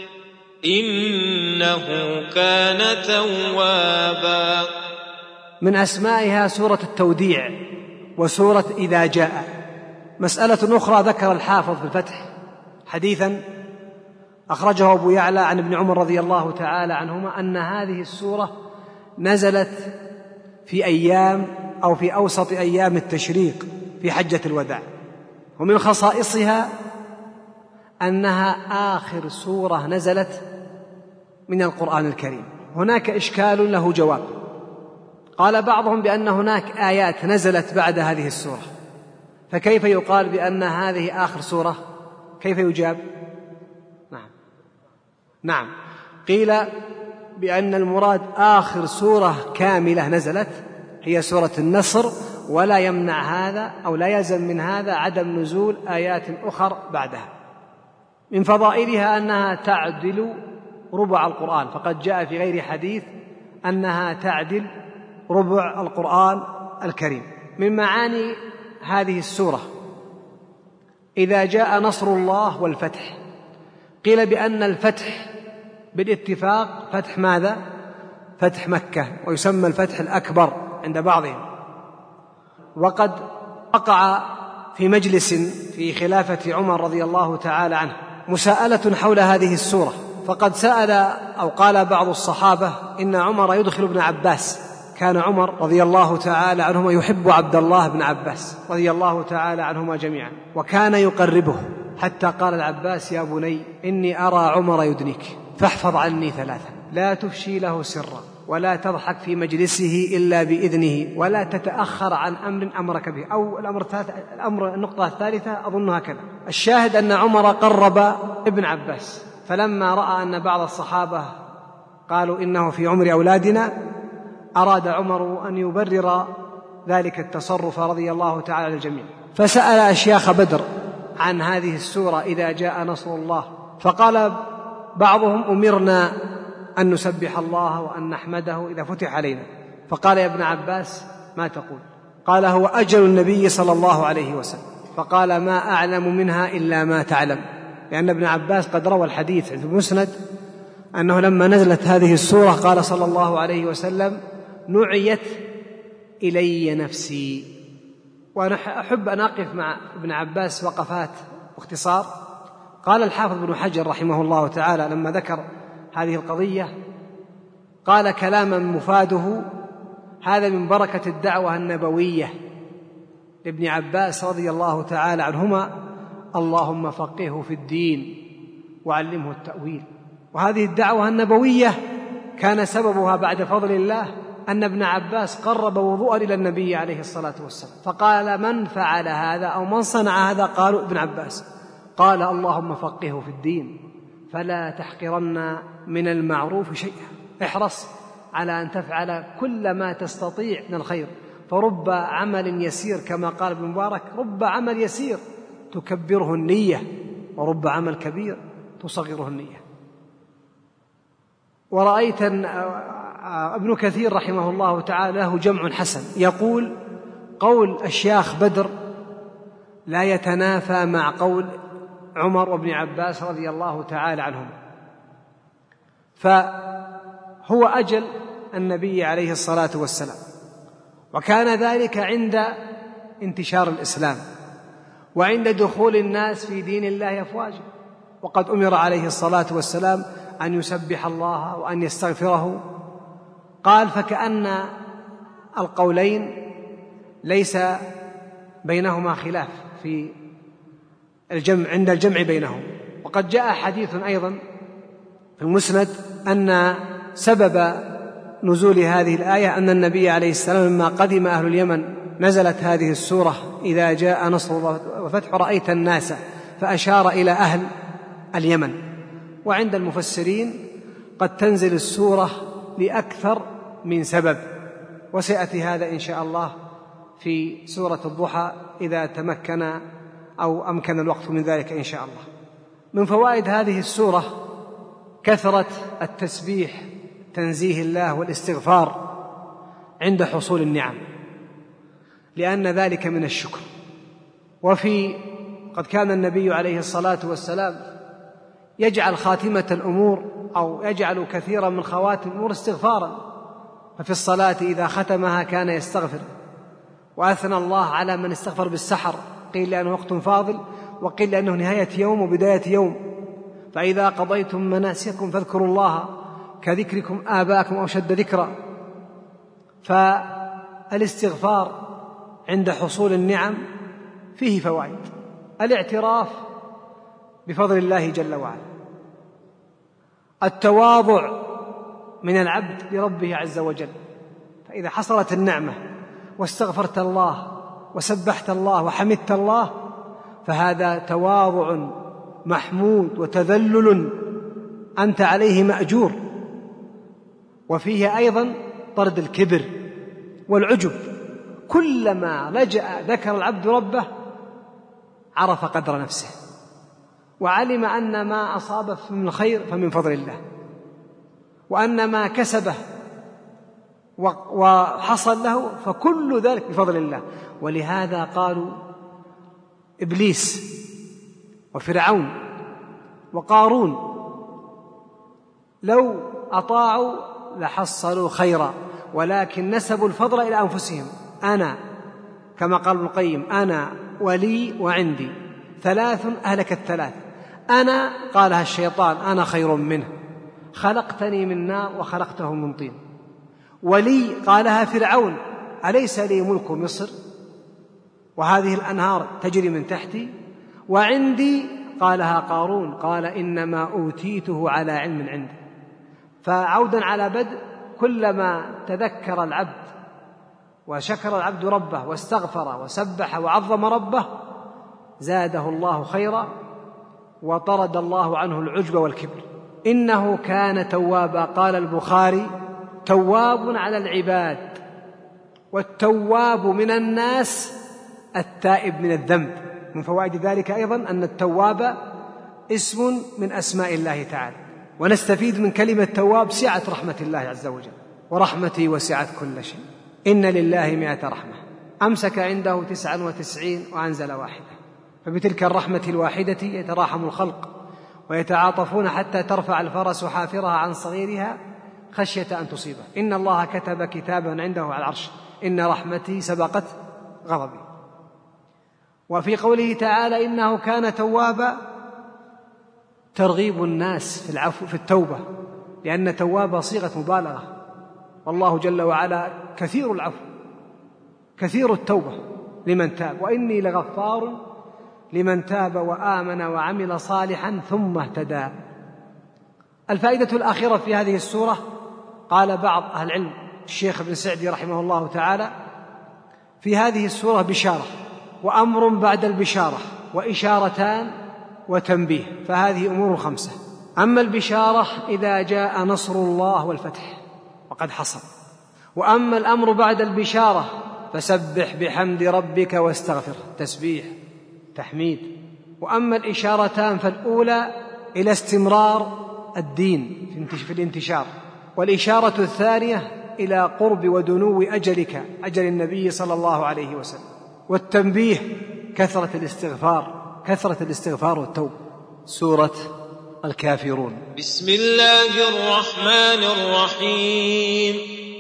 إنه كان توابا. من أسمائها سورة التوديع وسورة إذا جاء. مسألة أخرى ذكر الحافظ في الفتح حديثا أخرجه أبو يعلى عن ابن عمر رضي الله تعالى عنهما أن هذه السورة نزلت في أيام أو في أوسط أيام التشريق في حجة الوداع، ومن خصائصها أنها آخر سورة نزلت من القرآن الكريم. هناك إشكال له جواب. قال بعضهم بأن هناك آيات نزلت بعد هذه السورة، فكيف يقال بأن هذه آخر سورة؟ كيف يجاب؟ نعم نعم قيل بأن المراد آخر سورة كاملة نزلت هي سورة النصر، ولا يمنع هذا أو لا يلزم من هذا عدم نزول آيات أخر بعدها. من فضائلها أنها تعدل ربع القرآن، فقد جاء في غير حديث أنها تعدل ربع القرآن الكريم. من معاني هذه السورة إذا جاء نصر الله والفتح، قيل بأن الفتح بالاتفاق فتح ماذا؟ فتح مكة، ويسمى الفتح الأكبر عند بعضهم. وقد وقع في مجلس في خلافة عمر رضي الله تعالى عنه مساءلة حول هذه السورة، فقد سأل أو قال بعض الصحابة إن عمر يدخل ابن عباس. كان عمر رضي الله تعالى عنهما يحب عبد الله بن عباس رضي الله تعالى عنهما جميعا، وكان يقربه، حتى قال العباس يا بني إني أرى عمر يدنيك فاحفظ عني ثلاثا: لا تفشي له سرا، ولا تضحك في مجلسه إلا بإذنه، ولا تتأخر عن أمر أمرك به. أو الأمر, الأمر النقطة الثالثة أظنها كذا. الشاهد أن عمر قرب ابن عباس، فلما رأى أن بعض الصحابة قالوا إنه في عمر أولادنا أراد عمر أن يبرر ذلك التصرف رضي الله تعالى عن الجميع، فسأل أشياخ بدر عن هذه السورة إذا جاء نصر الله، فقال بعضهم أمرنا أن نسبح الله وأن نحمده إذا فتح علينا. فقال يا ابن عباس ما تقول؟ قال هو أجل النبي صلى الله عليه وسلم. فقال ما أعلم منها إلا ما تعلم، لأن ابن عباس قد روى الحديث في المسند أنه لما نزلت هذه السورة قال صلى الله عليه وسلم نعيت إلي نفسي. وأنا أحب أن أقف مع ابن عباس وقفات واختصار. قال الحافظ بن حجر رحمه الله تعالى لما ذكر هذه القضية قال كلاما مفاده هذا من بركة الدعوة النبوية لابن عباس رضي الله تعالى عنهما: اللهم فقهه في الدين وعلمه التأويل. وهذه الدعوة النبوية كان سببها بعد فضل الله أن ابن عباس قرب وضوءا إلى النبي عليه الصلاة والسلام، فقال من فعل هذا أو من صنع هذا؟ قالوا ابن عباس. قال اللهم فقهه في الدين فلا تحقرن من المعروف شيئا، احرص على أن تفعل كل ما تستطيع من الخير، فرب عمل يسير كما قال ابن مبارك رب عمل يسير تكبره النية، ورب عمل كبير تصغره النية. ورأيت ابن كثير رحمه الله تعالى له جمع حسن يقول قول الشيخ بدر لا يتنافى مع قول عمر وابن عباس رضي الله تعالى عنهم، فهو أجل النبي عليه الصلاة والسلام، وكان ذلك عند انتشار الإسلام وعند دخول الناس في دين الله أفواجا، وقد أمر عليه الصلاة والسلام أن يسبح الله وأن يستغفره. قال فكأن القولين ليس بينهما خلاف في الجمع عند الجمع بينهم. وقد جاء حديث أيضا في المسند أن سبب نزول هذه الآية أن النبي عليه السلام لما قدم أهل اليمن نزلت هذه السورة إذا جاء نصر الله وفتح رأيت الناس، فأشار إلى أهل اليمن. وعند المفسرين قد تنزل السورة لأكثر من سبب، وسيأتي هذا إن شاء الله في سورة الضحى إذا تمكن أو أمكن الوقت من ذلك إن شاء الله. من فوائد هذه السورة كثرة التسبيح تنزيه الله والاستغفار عند حصول النعم، لأن ذلك من الشكر. وفي قد كان النبي عليه الصلاة والسلام يجعل خاتمة الأمور أو يجعل كثيرا من خواتم الأمور استغفارا، ففي الصلاة إذا ختمها كان يستغفر، وأثنى الله على من استغفر بالسحر، قيل لأنه وقت فاضل وقيل لأنه نهاية يوم وبداية يوم. فإذا قضيتم مناسككم فاذكروا الله كذكركم آباءكم أو شد ذكرا. فالاستغفار عند حصول النعم فيه فوائد: الاعتراف بفضل الله جل وعلا، التواضع من العبد لربه عز وجل، فإذا حصلت النعمة واستغفرت الله وسبحت الله وحمدت الله فهذا تواضع محمود وتذلل أنت عليه مأجور. وفيه أيضا طرد الكبر والعجب، كلما لجأ ذكر العبد ربه عرف قدر نفسه وعلم أن ما أصابه من خير فمن فضل الله، وأن ما كسبه وحصل له فكل ذلك بفضل الله. ولهذا قالوا إبليس وفرعون وقارون لو أطاعوا لحصلوا خيرا، ولكن نسبوا الفضل إلى أنفسهم. أنا كما قال ابن القيم أنا ولي وعندي ثلاث أهلك الثلاث. أنا قالها الشيطان أنا خير منه، خلقتني من نار وخلقته من طين. ولي قالها فرعون أليس لي ملك مصر وهذه الأنهار تجري من تحتي. وعندي قالها قارون قال إنما أوتيته على علم عندي. فعودا على بدء كلما تذكر العبد وشكر العبد ربه واستغفر وسبح وعظم ربه زاده الله خيرا وطرد الله عنه العجب والكبر. إنه كان توابا. قال البخاري: تواب على العباد، والتواب من الناس التائب من الذنب. من فوائد ذلك أيضا أن التواب اسم من أسماء الله تعالى. ونستفيد من كلمة تواب سعة رحمة الله عز وجل، ورحمتي وسعت كل شيء. إن لله مئة رحمة، أمسك عنده تسعا وتسعين وأنزل واحدة، فبتلك الرحمة الواحدة يتراحم الخلق ويتعاطفون حتى ترفع الفرس حافرها عن صغيرها خشية أن تصيبه. إن الله كتب كتابا عنده على العرش إن رحمتي سبقت غضبي. وفي قوله تعالى إنه كان توابا ترغيب الناس في العفو في التوبة، لأن توابا صيغة مبالغة، والله جل وعلا كثير العفو كثير التوبة لمن تاب، وإني لغفار لمن تاب وآمن وعمل صالحا ثم اهتدى. الفائدة الأخيرة في هذه السورة، قال بعض أهل العلم الشيخ ابن سعدي رحمه الله تعالى: في هذه السورة بشارة وأمر بعد البشارة وإشارتان وتنبيه، فهذه أمور خمسة. أما البشارة إذا جاء نصر الله والفتح وقد حصل، وأما الأمر بعد البشارة فسبح بحمد ربك واستغفر، تسبيح تحميد. وأما الإشارتان فالأولى إلى استمرار الدين في الانتشار، والإشارة الثانية إلى قرب ودنو أجلك أجل النبي صلى الله عليه وسلم. والتنبيه كثرة الاستغفار كثرة الاستغفار والتوبة. سورة الكافرون. بسم الله الرحمن الرحيم.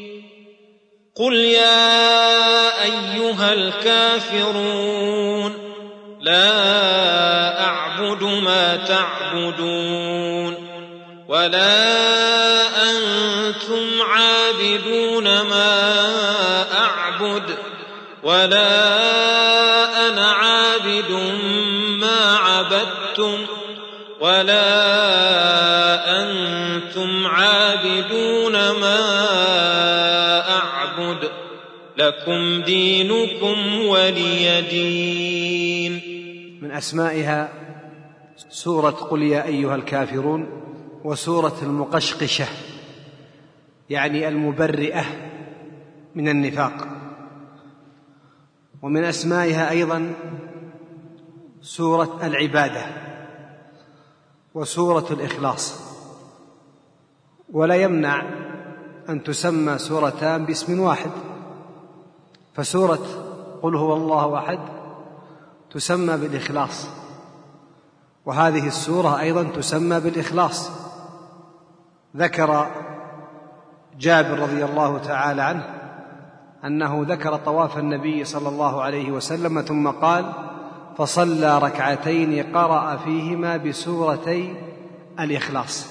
قل يا أيها الكافرون لا أعبد ما تعبدون ولا أنتم عابدون ما أعبد ولا أنا عابد ما عبدتم ولا أنتم عابدون ما أعبد لكم دينكم ولي دين. من أسمائها سورة قل يا أيها الكافرون، وسورة المقشقشة يعني المبرئة من النفاق. ومن أسمائها أيضا سورة العبادة وسورة الإخلاص. ولا يمنع أن تسمى سورتان باسم واحد، فسورة قل هو الله أحد تسمى بالإخلاص، وهذه السورة أيضا تسمى بالإخلاص. ذكر جابر رضي الله تعالى عنه أنه ذكر طواف النبي صلى الله عليه وسلم ثم قال: فصلى ركعتين قرأ فيهما بسورتي الإخلاص.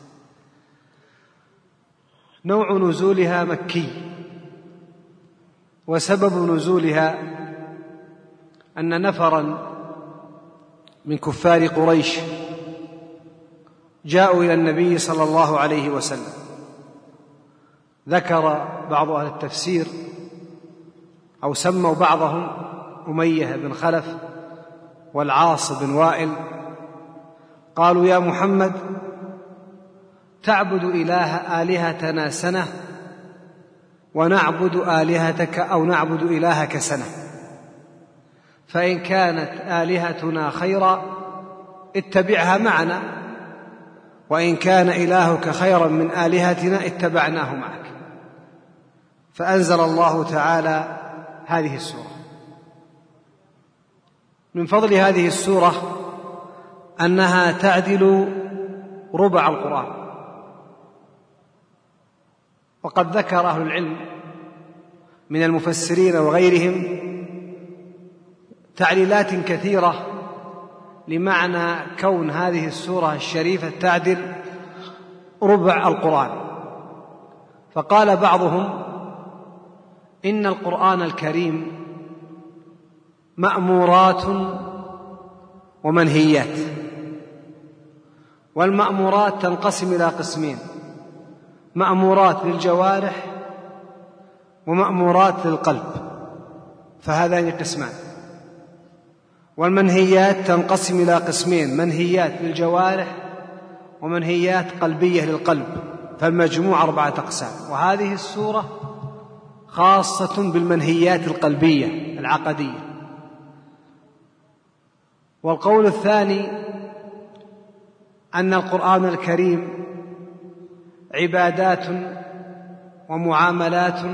نوع نزولها مكي، وسبب نزولها أن نفرا من كفار قريش جاءوا إلى النبي صلى الله عليه وسلم. ذكر بعض أهل التفسير أو سموا بعضهم أمية بن خلف والعاص بن وائل، قالوا: يا محمد تعبد إله آلهتنا سنة ونعبد آلهتك أو نعبد إلهك سنة، فإن كانت آلهتنا خيرا اتبعها معنا، وإن كان إلهك خيرا من آلهتنا اتبعناه معك. فأنزل الله تعالى هذه السورة. من فضل هذه السورة أنها تعدل ربع القرآن، وقد ذكر أهل العلم من المفسرين وغيرهم تعليلات كثيرة لمعنى كون هذه السورة الشريفة تعدل ربع القرآن. فقال بعضهم: إن القرآن الكريم مأمورات ومنهيات، والمأمورات تنقسم إلى قسمين: مأمورات للجوارح ومأمورات للقلب، فهذان قسمان. والمنهيات تنقسم إلى قسمين: منهيات للجوارح ومنهيات قلبية للقلب، فالمجموع أربعة أقسام. وهذه السورة خاصة بالمنهيات القلبية العقدية. والقول الثاني أن القرآن الكريم عبادات ومعاملات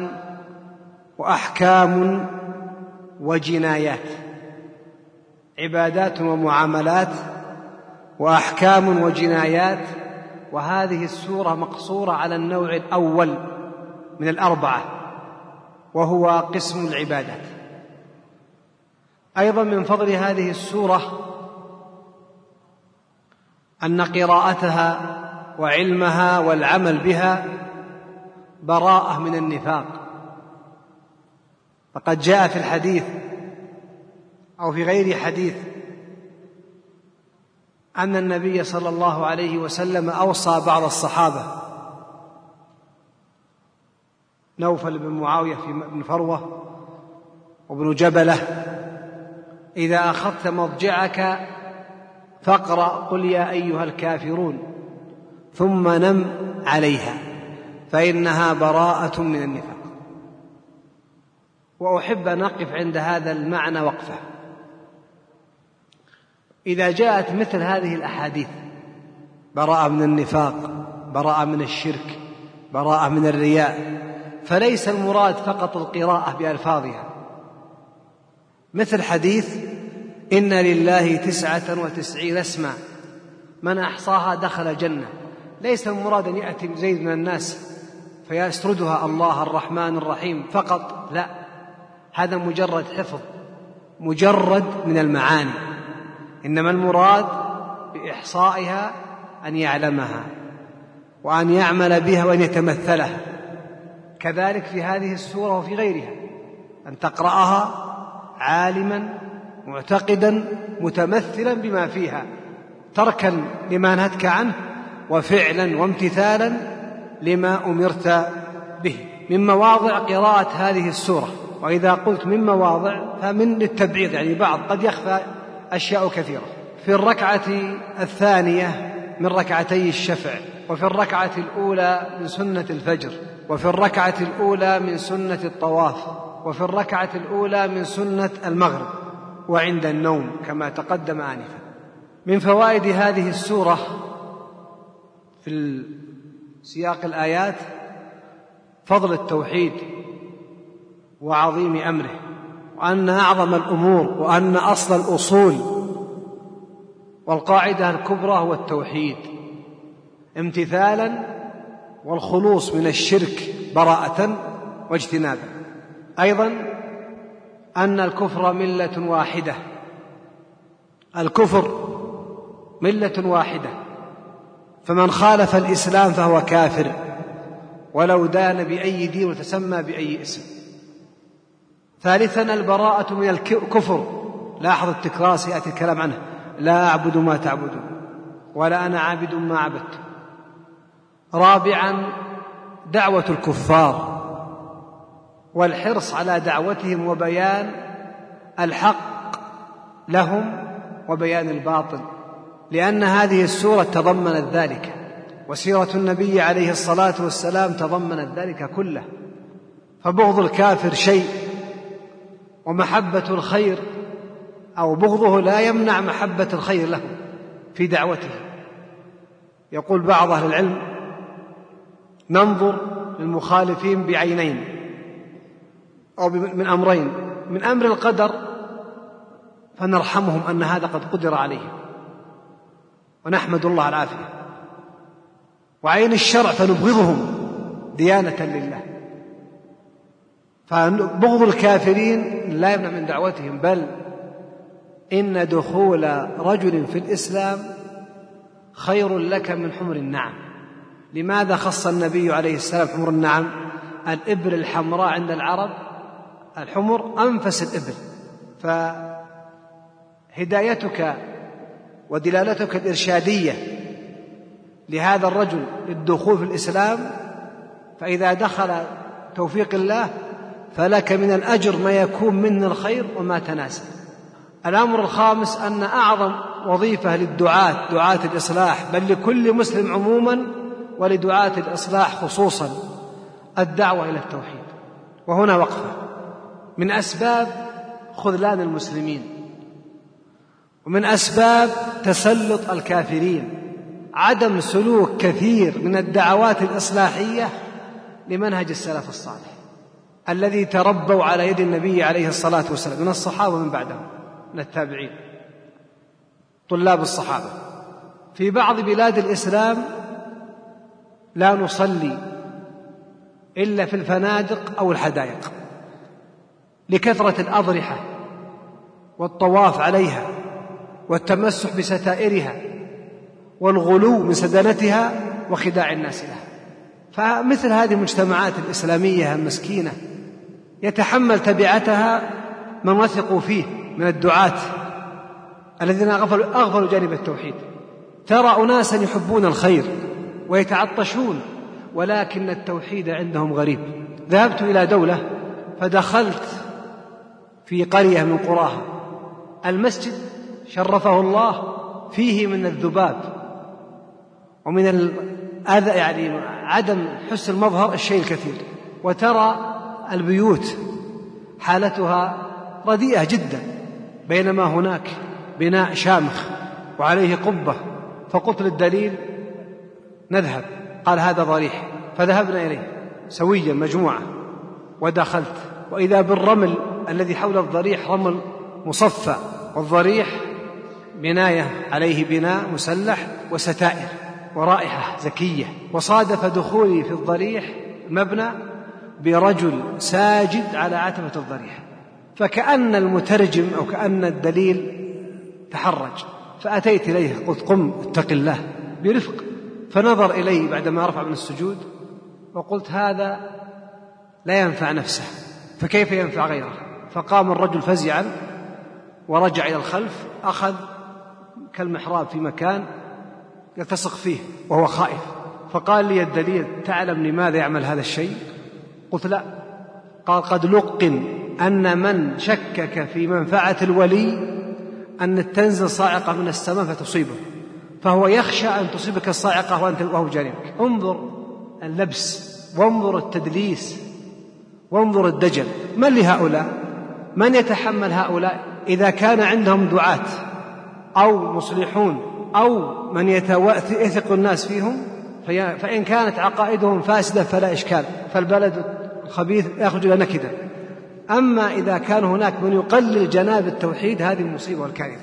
وأحكام وجنايات، عبادات ومعاملات وأحكام وجنايات. وهذه السورة مقصورة على النوع الأول من الأربعة، وهو قسم العبادات. أيضا من فضل هذه السورة أن قراءتها وعلمها والعمل بها براءة من النفاق. فقد جاء في الحديث أو في غير حديث أن النبي صلى الله عليه وسلم أوصى بعض الصحابة، نوفل بن معاوية بن فروة وابن جبلة: إذا أخذت مضجعك فاقرأ قل يا أيها الكافرون ثم نم عليها فإنها براءة من النفاق. وأحب أن أقف عند هذا المعنى وقفة. إذا جاءت مثل هذه الأحاديث: براءة من النفاق، براءة من الشرك، براءة من الرياء، فليس المراد فقط القراءة بألفاظها، مثل حديث إن لله تسعة وتسعين اسما من أحصاها دخل جنة. ليس المراد أن يأتي زيد من الناس فيسردها الله الرحمن الرحيم فقط، لا، هذا مجرد حفظ، مجرد من المعاني. إنما المراد بإحصائها أن يعلمها وأن يعمل بها وأن يتمثلها. كذلك في هذه السورة وفي غيرها، أن تقرأها عالما معتقدا متمثلا بما فيها، تركا لما نهتك عنه وفعلا وامتثالا لما أمرت به. من مواضع قراءة هذه السورة، وإذا قلت من مواضع فمن التبعيض، يعني بعض قد يخفى أشياء كثيرة. في الركعة الثانية من ركعتي الشفع، وفي الركعة الأولى من سنة الفجر، وفي الركعة الأولى من سنة الطواف، وفي الركعة الأولى من سنة المغرب، وعند النوم كما تقدم آنفا. من فوائد هذه السورة في سياق الآيات فضل التوحيد وعظيم أمره، وأن أعظم الأمور وأن أصل الأصول والقاعدة الكبرى هو التوحيد امتثالا، والخلوص من الشرك براءة واجتنابا. أيضا أن الكفر ملة واحدة، الكفر ملة واحدة، فمن خالف الإسلام فهو كافر ولو دان بأي دين وتسمى بأي اسم. ثالثا البراءة من الكفر، لاحظ التكرار سيأتي الكلام عنه: لا أعبد ما تعبدون ولا أنا عابد ما عبدت. رابعا دعوة الكفار والحرص على دعوتهم وبيان الحق لهم وبيان الباطل، لأن هذه السورة تضمنت ذلك، وسيرة النبي عليه الصلاة والسلام تضمنت ذلك كله. فبغض الكافر شيء، ومحبة الخير أو بغضه لا يمنع محبة الخير له في دعوته. يقول بعض أهل العلم: ننظر للمخالفين بعينين أو من أمرين: من أمر القدر فنرحمهم أن هذا قد قدر عليهم ونحمد الله على العافية، وعين الشرع فنبغضهم ديانة لله. فبغض الكافرين لا يمنع من دعوتهم، بل إن دخول رجل في الإسلام خير لك من حمر النعم. لماذا خص النبي عليه السلام حمر النعم؟ الإبل الحمراء عند العرب الحمر أنفس الإبل. فهدايتك ودلالتك الإرشادية لهذا الرجل للدخول في الإسلام فإذا دخل توفيق الله فلك من الأجر ما يكون من الخير وما تناسب. الأمر الخامس أن أعظم وظيفة للدعاة، دعاة الإصلاح، بل لكل مسلم عموما ولدعاة الإصلاح خصوصا، الدعوة إلى التوحيد. وهنا وقفة من أسباب خذلان المسلمين ومن أسباب تسلط الكافرين عدم سلوك كثير من الدعوات الإصلاحية لمنهج السلف الصالح الذي تربوا على يد النبي عليه الصلاة والسلام من الصحابة ومن بعدهم من التابعين طلاب الصحابة. في بعض بلاد الإسلام لا نصلي إلا في الفنادق أو الحدائق لكثرة الأضرحة والطواف عليها والتمسح بستائرها والغلو من سدنتها وخداع الناس لها. فمثل هذه المجتمعات الإسلامية المسكينة يتحمل تبعتها من وثقوا فيه من الدعاة الذين أغفلوا, أغفلوا جانب التوحيد. ترى أناسا يحبون الخير ويتعطشون ولكن التوحيد عندهم غريب. ذهبت إلى دولة فدخلت في قرية من قراها، المسجد شرفه الله فيه من الذباب ومن الأذى، يعني عدم حسن المظهر الشيء الكثير، وترى البيوت حالتها رديئة جدا، بينما هناك بناء شامخ وعليه قبة. فقلت للدليل نذهب، قال هذا ضريح. فذهبنا إليه سويا مجموعة ودخلت، وإذا بالرمل الذي حول الضريح رمل مصفى، والضريح بناية عليه بناء مسلح وستائر ورائحة زكية. وصادف دخولي في الضريح مبنى برجل ساجد على عتبة الضريح، فكأن المترجم أو كأن الدليل تحرج، فأتيت إليه قلت قم اتق الله برفق، فنظر إلي بعدما رفع من السجود وقلت هذا لا ينفع نفسه فكيف ينفع غيره؟ فقام الرجل فزعا ورجع إلى الخلف، أخذ كالمحراب في مكان يلتصق فيه وهو خائف، فقال لي الدليل تعلم لماذا يعمل هذا الشيء؟ قلت لا. قال قد لقن أن من شكك في منفعة الولي أن تنزل صاعقة من السماء فتصيبه، فهو يخشى أن تصيبك الصاعقة وأنت وهو جانبك. انظر اللبس وانظر التدليس وانظر الدجل. من لهؤلاء؟ من يتحمل هؤلاء إذا كان عندهم دعاة أو مصلحون أو من يثق الناس فيهم؟ فإن كانت عقائدهم فاسدة فلا إشكال، فالبلد الخبيث يخرج إلى نكدة. أما إذا كان هناك من يقلل جناب التوحيد هذه المصيبة والكارثة.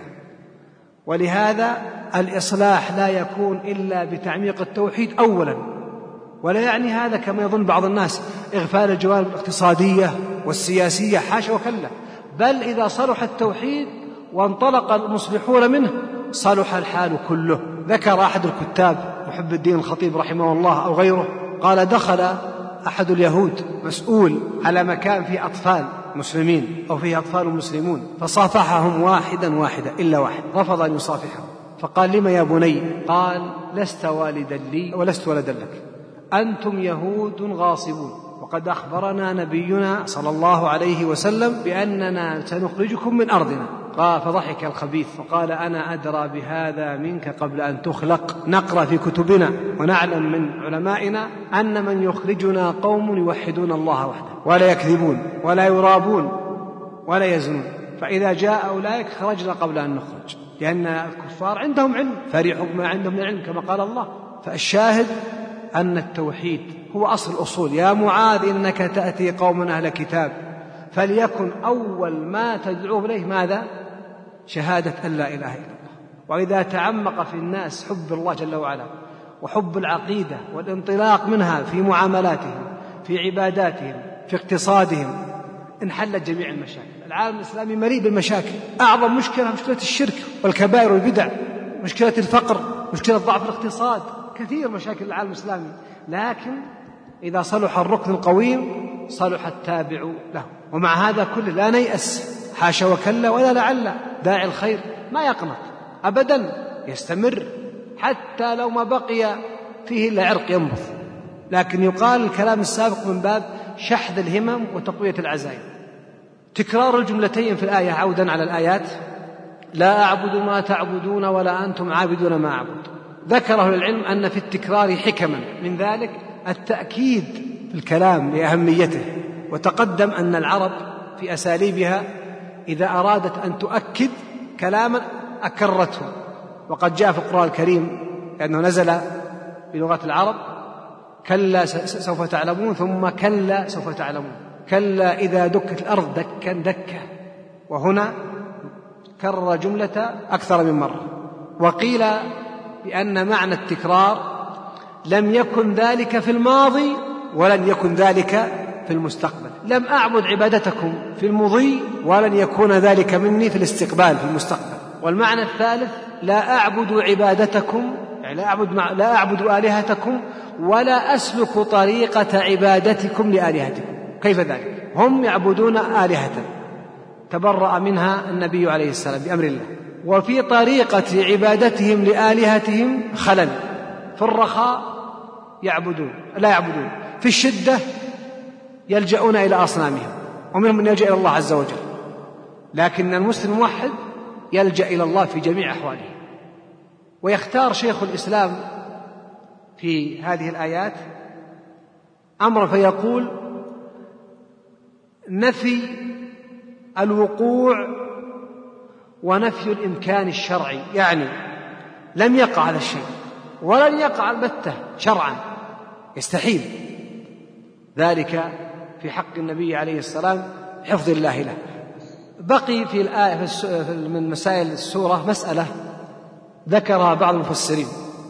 ولهذا الإصلاح لا يكون إلا بتعميق التوحيد أولا، ولا يعني هذا كما يظن بعض الناس إغفال الجوانب الاقتصادية والسياسية، حاشا وكلا، بل إذا صلح التوحيد وانطلق المصلحون منه صلح الحال كله. ذكر أحد الكتاب محب الدين الخطيب رحمه الله أو غيره، قال دخل أحد اليهود مسؤول على مكان فيه أطفال مسلمين أو فيه أطفال مسلمون، فصافحهم واحدا واحدا إلا واحد رفض أن يصافحهم، فقال لما يا بني؟ قال لست والدا لي ولست ولدا لك، أنتم يهود غاصبون، وقد أخبرنا نبينا صلى الله عليه وسلم بأننا سنخرجكم من أرضنا. قال فضحك الخبيث وقال أنا أدرى بهذا منك قبل أن تخلق. نقرأ في كتبنا ونعلم من علمائنا أن من يخرجنا قوم يوحدون الله وحده ولا يكذبون ولا يرابون ولا يزنون، فإذا جاء أولئك خرجنا قبل أن نخرج، لأن الكفار عندهم علم فرحوا بما عندهم من العلم كما قال الله. فالشاهد أن التوحيد هو أصل الأصول. يا معاذ إنك تأتي قوما أهل كتاب فليكن أول ما تدعوه إليه ماذا؟ شهادة أن لا إله إلا الله. وإذا تعمق في الناس حب الله جل وعلا وحب العقيدة والانطلاق منها في معاملاتهم في عباداتهم في اقتصادهم انحلت جميع المشاكل. العالم الإسلامي مليء بالمشاكل، أعظم مشكلة مشكلة الشرك والكبائر والبدع، مشكلة الفقر، مشكلة ضعف الاقتصاد، كثير مشاكل العالم الإسلامي. لكن إذا صلح الركن القويم صلح التابع له. ومع هذا كله لا نيأس، حاشا وكلا ولا لعل. داعي الخير ما يقنط أبدا، يستمر حتى لو ما بقي فيه إلا عرق ينبض، لكن يقال الكلام السابق من باب شحذ الهمم وتقوية العزائم. تكرار الجملتين في الآية عودا على الآيات: لا أعبد ما تعبدون ولا أنتم عابدون ما أعبد، ذكره العلم أن في التكرار حكما، من ذلك التأكيد في الكلام لأهميته. وتقدم أن العرب في أساليبها إذا أرادت أن تؤكد كلاما أكرته، وقد جاء في القرآن الكريم لأنه نزل بلغة العرب: كلا سوف تعلمون ثم كلا سوف تعلمون، كلا إذا دكت الأرض دكا دكا، وهنا كرر جملة أكثر من مرة. وقيل بأن معنى التكرار لم يكن ذلك في الماضي ولن يكن ذلك في المستقبل، لم أعبد عبادتكم في المضي ولن يكون ذلك مني في الاستقبال في المستقبل. والمعنى الثالث: لا أعبد عبادتكم، يعني لا أعبد, مع لا أعبد آلهتكم ولا أسلك طريقة عبادتكم لآلهتكم. كيف ذلك؟ هم يعبدون آلهة تبرأ منها النبي عليه السلام بأمر الله، وفي طريقة عبادتهم لآلهتهم خلل، في الرخاء يعبدون لا يعبدون، في الشدة يلجؤون إلى أصنامهم، ومنهم من يلجأ إلى الله عز وجل. لكن المسلم الموحد يلجأ إلى الله في جميع أحواله. ويختار شيخ الإسلام في هذه الآيات أمر فيقول: نفي الوقوع ونفي الإمكان الشرعي، يعني لم يقع هذا الشيء ولن يقع البتة شرعا، يستحيل ذلك في حق النبي عليه السلام حفظ الله له. بقي في الآية من مسائل السورة مسألة ذكرها بعض المفسرين،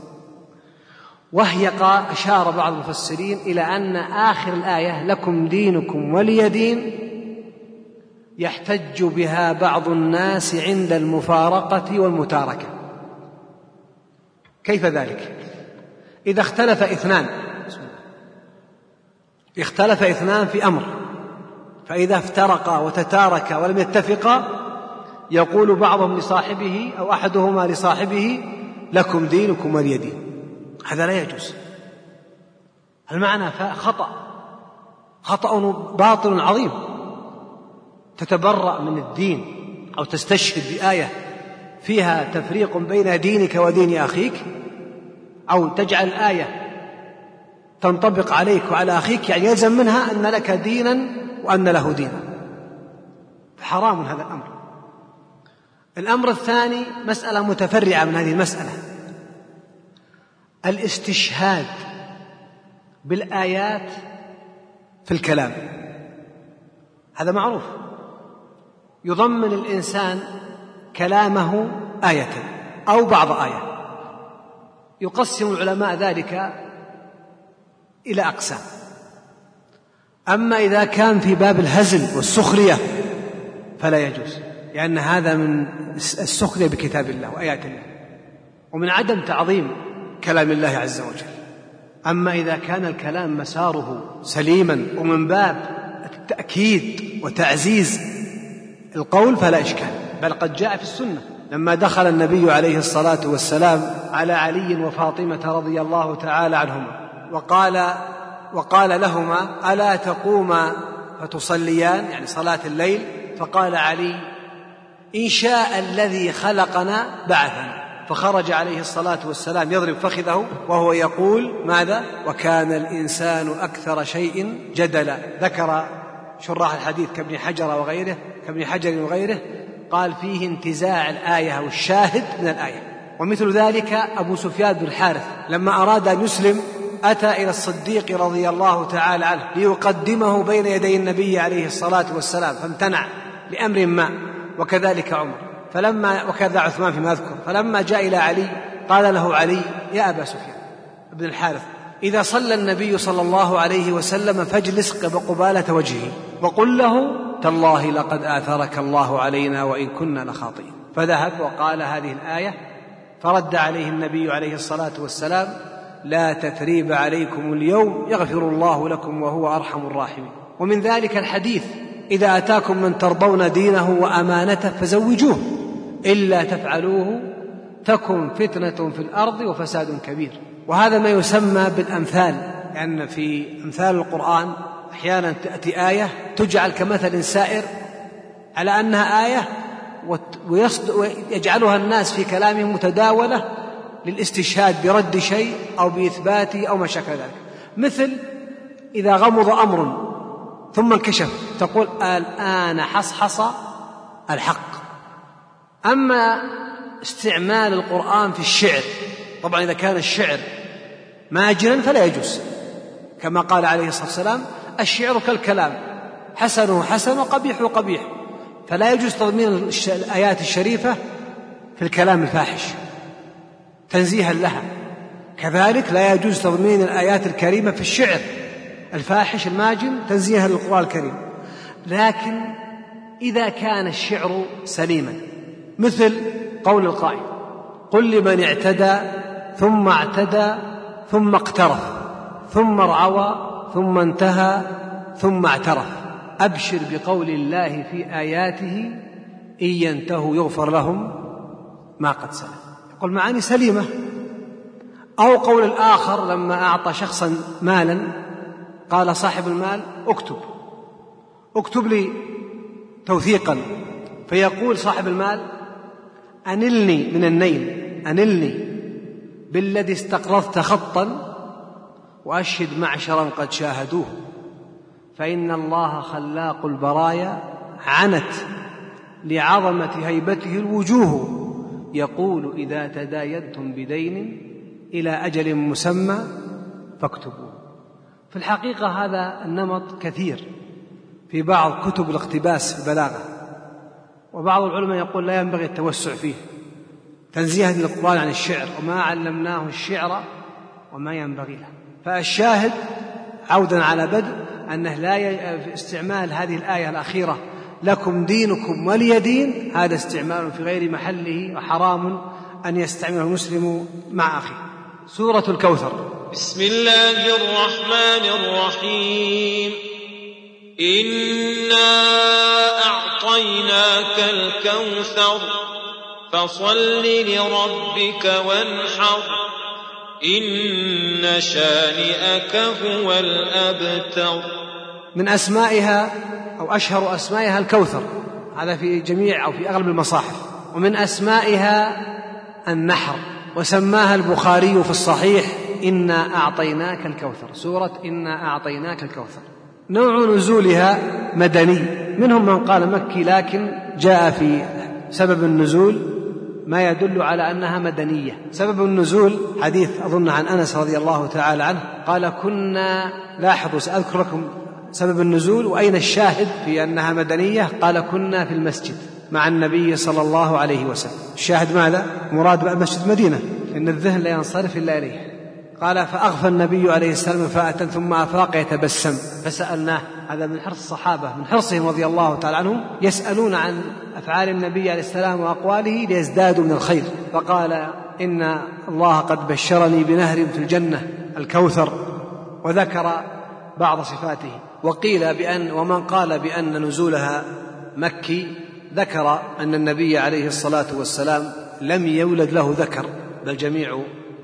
وهي أشار بعض المفسرين إلى أن آخر الآية لكم دينكم ولي دين يحتج بها بعض الناس عند المفارقة والمتاركة. كيف ذلك؟ إذا اختلف اثنان اختلف اثنان في أمر، فإذا افترقا وتتاركا ولم يتفقا يقول بعضهم لصاحبه أو أحدهما لصاحبه: لكم دينكم ولي دين. هذا لا يجوز. المعنى خطأ خطأ باطل عظيم. تتبرأ من الدين أو تستشهد بآية فيها تفريق بين دينك ودين أخيك، أو تجعل آية تنطبق عليك وعلى أخيك، يعني يلزم منها أن لك دينا وأن له دينا، فحرام هذا الأمر. الأمر الثاني مسألة متفرعة من هذه المسألة: الاستشهاد بالآيات في الكلام. هذا معروف، يضمن الإنسان كلامه آية أو بعض آية. يقسم العلماء ذلك إلى أقسام: أما إذا كان في باب الهزل والسخرية فلا يجوز، لأن هذا من السخرية بكتاب الله وآيات الله ومن عدم تعظيم كلام الله عز وجل. أما إذا كان الكلام مساره سليما ومن باب التأكيد وتعزيز القول فلا إشكال، بل قد جاء في السنة لما دخل النبي عليه الصلاة والسلام على علي وفاطمة رضي الله تعالى عنهما وقال, وقال لهما: ألا تقوما فتصليان، يعني صلاة الليل؟ فقال علي: إن شاء الذي خلقنا بعثنا. فخرج عليه الصلاة والسلام يضرب فخذه وهو يقول: ماذا؟ وكان الإنسان أكثر شيء جدلا. ذكر شراح الحديث كابن حجر وغيره كابن حجر وغيره قال فيه انتزاع الآية والشاهد من الآية. ومثل ذلك أبو سفيان بن الحارث لما أراد أن يسلم أتى إلى الصديق رضي الله تعالى عنه ليقدمه بين يدي النبي عليه الصلاة والسلام فامتنع لأمر ما، وكذلك عمر، فلما وكذا عثمان فيما أذكر. فلما جاء إلى علي قال له علي: يا أبا سفيان بن الحارث، إذا صلى النبي صلى الله عليه وسلم فاجلس قبالة وجهه وقل له: تالله لقد آثرك الله علينا وإن كنا لخاطئين. فذهب وقال هذه الآية، فرد عليه النبي عليه الصلاة والسلام: لا تثريب عليكم اليوم يغفر الله لكم وهو أرحم الراحمين. ومن ذلك الحديث: إذا أتاكم من ترضون دينه وأمانته فزوجوه، إلا تفعلوه تكن فتنة في الأرض وفساد كبير. وهذا ما يسمى بالأمثال لأن في أمثال القرآن أحيانا تأتي آية تجعل كمثل سائر على أنها آية ويجعلها الناس في كلامهم متداولة للاستشهاد برد شيء أو بإثباته أو ما شابه ذلك. مثل إذا غمض أمر ثم انكشف تقول الآن حصحص الحق. أما استعمال القرآن في الشعر، طبعا إذا كان الشعر ماجنا فلا يجوز، كما قال عليه الصلاة والسلام الشعر كالكلام حسنه حسن وقبيحه قبيح، فلا يجوز تضمين الآيات الشريفة في الكلام الفاحش تنزيها لها. كذلك لا يجوز تضمين الآيات الكريمة في الشعر الفاحش الماجن تنزيها للقرآن الكريم. لكن إذا كان الشعر سليما، مثل قول القائل قل لمن اعتدى ثم اعتدى ثم اقترف ثم ارعوى ثم انتهى ثم اعترف أبشر بقول الله في آياته إن ينتهوا يغفر لهم ما قد سلف. يقول معاني سليمة. أو قول الآخر لما أعطى شخصا مالا قال صاحب المال اكتب اكتب لي توثيقا، فيقول صاحب المال أنلني من النيل أنلني بالذي استقرضت خطا وأشهد معشرا قد شاهدوه، فإن الله خلاق البرايا عنت لعظمة هيبته الوجوه، يقول إذا تداينتم بدين إلى أجل مسمى فاكتبوه. في الحقيقة هذا النمط كثير في بعض كتب الاقتباس في البلاغة، وبعض العلماء يقول لا ينبغي التوسع فيه تنزيها للقرآن عن الشعر، وما علمناه الشعر وما ينبغي له. فالشاهد عودا على بدء أنه لا ي... استعمال هذه الآية الأخيرة لكم دينكم ولي دين هذا استعمال في غير محله، وحرام أن يستعمله المسلم مع أخيه. سورة الكوثر. بسم الله الرحمن الرحيم. إنا أعطيناك الكوثر فصل لربك وانحر إن شانئك هو الأبتر. من أسمائها أو أشهر أسمائها الكوثر، هذا في جميع أو في أغلب المصاحف. ومن أسمائها النحر، وسماها البخاري في الصحيح إنا أعطيناك الكوثر، سورة إنا أعطيناك الكوثر. نوع نزولها مدني، منهم من قال مكي، لكن جاء في سبب النزول ما يدل على أنها مدنية. سبب النزول حديث أظن عن أنس رضي الله تعالى عنه قال كنا، لاحظوا سأذكر لكم سبب النزول وأين الشاهد في أنها مدنية، قال كنا في المسجد مع النبي صلى الله عليه وسلم. الشاهد ماذا؟ مراد بمسجد مدينة، إن الذهن لا ينصرف إلا إليه. قال فأغفى النبي عليه السلام فاءة ثم أفاق يتبسم فسألناه. هذا من حرص الصحابة، من حرصهم رضي الله تعالى عنهم، يسألون عن أفعال النبي عليه السلام وأقواله ليزدادوا من الخير. فقال إن الله قد بشرني بنهر في الجنة الكوثر، وذكر بعض صفاته. وقيل بأن ومن قال بأن نزولها مكي ذكر أن النبي عليه الصلاة والسلام لم يولد له ذكر، بل جميع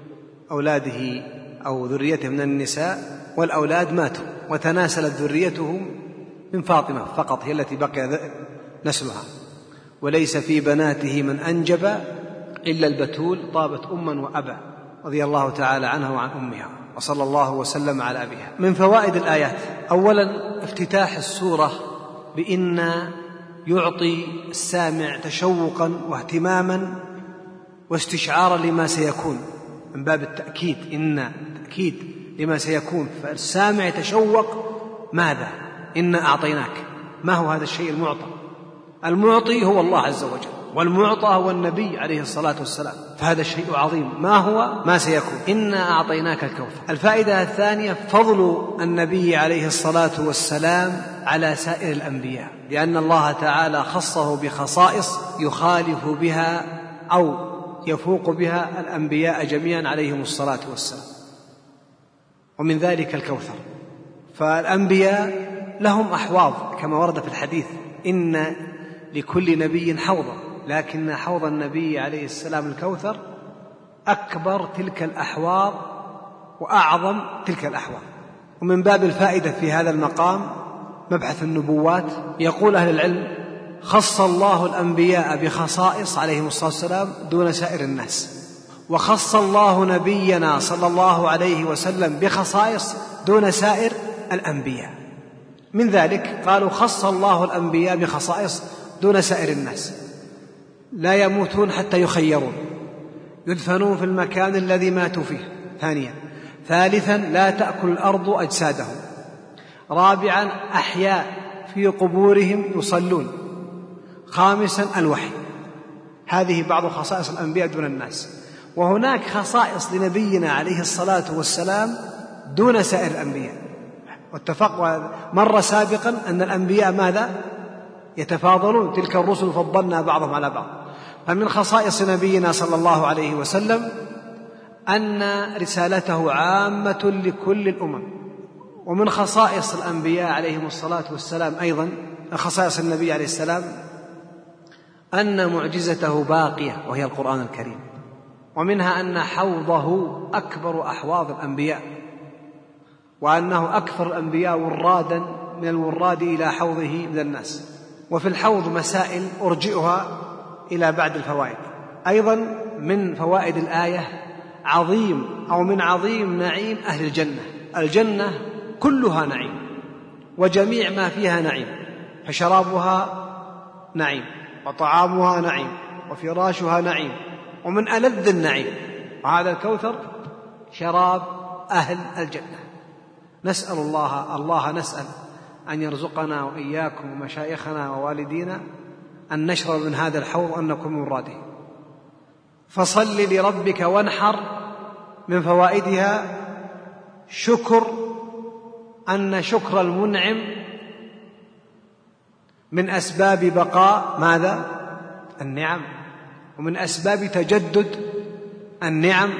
أولاده أو ذريته من النساء، والأولاد ماتوا، وتناسلت ذريتهم من فاطمة فقط، هي التي بقي نسلها. وليس في بناته من أنجب إلا البتول طابت أما وأبا، رضي الله تعالى عنها وعن أمها، وصلى الله وسلم على أبيها. من فوائد الآيات: أولا افتتاح السورة بإن يعطي السامع تشوقا واهتماما واستشعارا لما سيكون، من باب التأكيد، إن تأكيد لما سيكون، فالسامع يتشوق ماذا؟ إنا أعطيناك. ما هو هذا الشيء المعطى؟ المعطي هو الله عز وجل، والمعطى هو النبي عليه الصلاة والسلام، فهذا الشيء عظيم. ما هو؟ ما سيكون. إنا أعطيناك الكوثر. الفائدة الثانية فضل النبي عليه الصلاة والسلام على سائر الأنبياء، لأن الله تعالى خصه بخصائص يخالف بها أو يفوق بها الأنبياء جميعا عليهم الصلاة والسلام، ومن ذلك الكوثر. فالأنبياء لهم أحواض كما ورد في الحديث: إن لكل نبي حوضا، لكن حوض النبي عليه السلام الكوثر أكبر تلك الأحواض وأعظم تلك الأحواض. ومن باب الفائدة في هذا المقام مبحث النبوات، يقول أهل العلم: خص الله الأنبياء بخصائص عليهم الصلاة والسلام دون سائر الناس، وخص الله نبينا صلى الله عليه وسلم بخصائص دون سائر الأنبياء. من ذلك قالوا: خص الله الأنبياء بخصائص دون سائر الناس، لا يموتون حتى يخيرون، يدفنون في المكان الذي ماتوا فيه. ثانيا ثالثا لا تأكل الأرض أجسادهم. رابعا أحياء في قبورهم يصلون. خامسا الوحي. هذه بعض خصائص الأنبياء دون الناس. وهناك خصائص لنبينا عليه الصلاة والسلام دون سائر الأنبياء، واتفق مر سابقا أن الأنبياء ماذا؟ يتفاضلون، تلك الرسل فضلنا بعضهم على بعض. فمن خصائص نبينا صلى الله عليه وسلم أن رسالته عامة لكل الأمم. ومن خصائص الأنبياء عليهم الصلاة والسلام أيضا، خصائص النبي عليه السلام، أن معجزته باقية وهي القرآن الكريم. ومنها أن حوضه أكبر أحواض الأنبياء، وأنه أكثر الأنبياء ورادا من الوراد إلى حوضه من الناس. وفي الحوض مسائل أرجئها إلى بعد الفوائد. أيضا من فوائد الآية عظيم أو من عظيم نعيم أهل الجنة. الجنة كلها نعيم، وجميع ما فيها نعيم، فشرابها نعيم، وطعامها نعيم، وفراشها نعيم، ومن ألذ النعيم. وهذا الكوثر شراب أهل الجنة. نسأل الله الله نسأل أن يرزقنا وإياكم ومشايخنا ووالدينا أن نشرب من هذا الحوض وأن نكون من مراده. فصل لربك وانحر. من فوائدها شكر، أن شكر المنعم من أسباب بقاء ماذا؟ النعم، ومن أسباب تجدد النعم.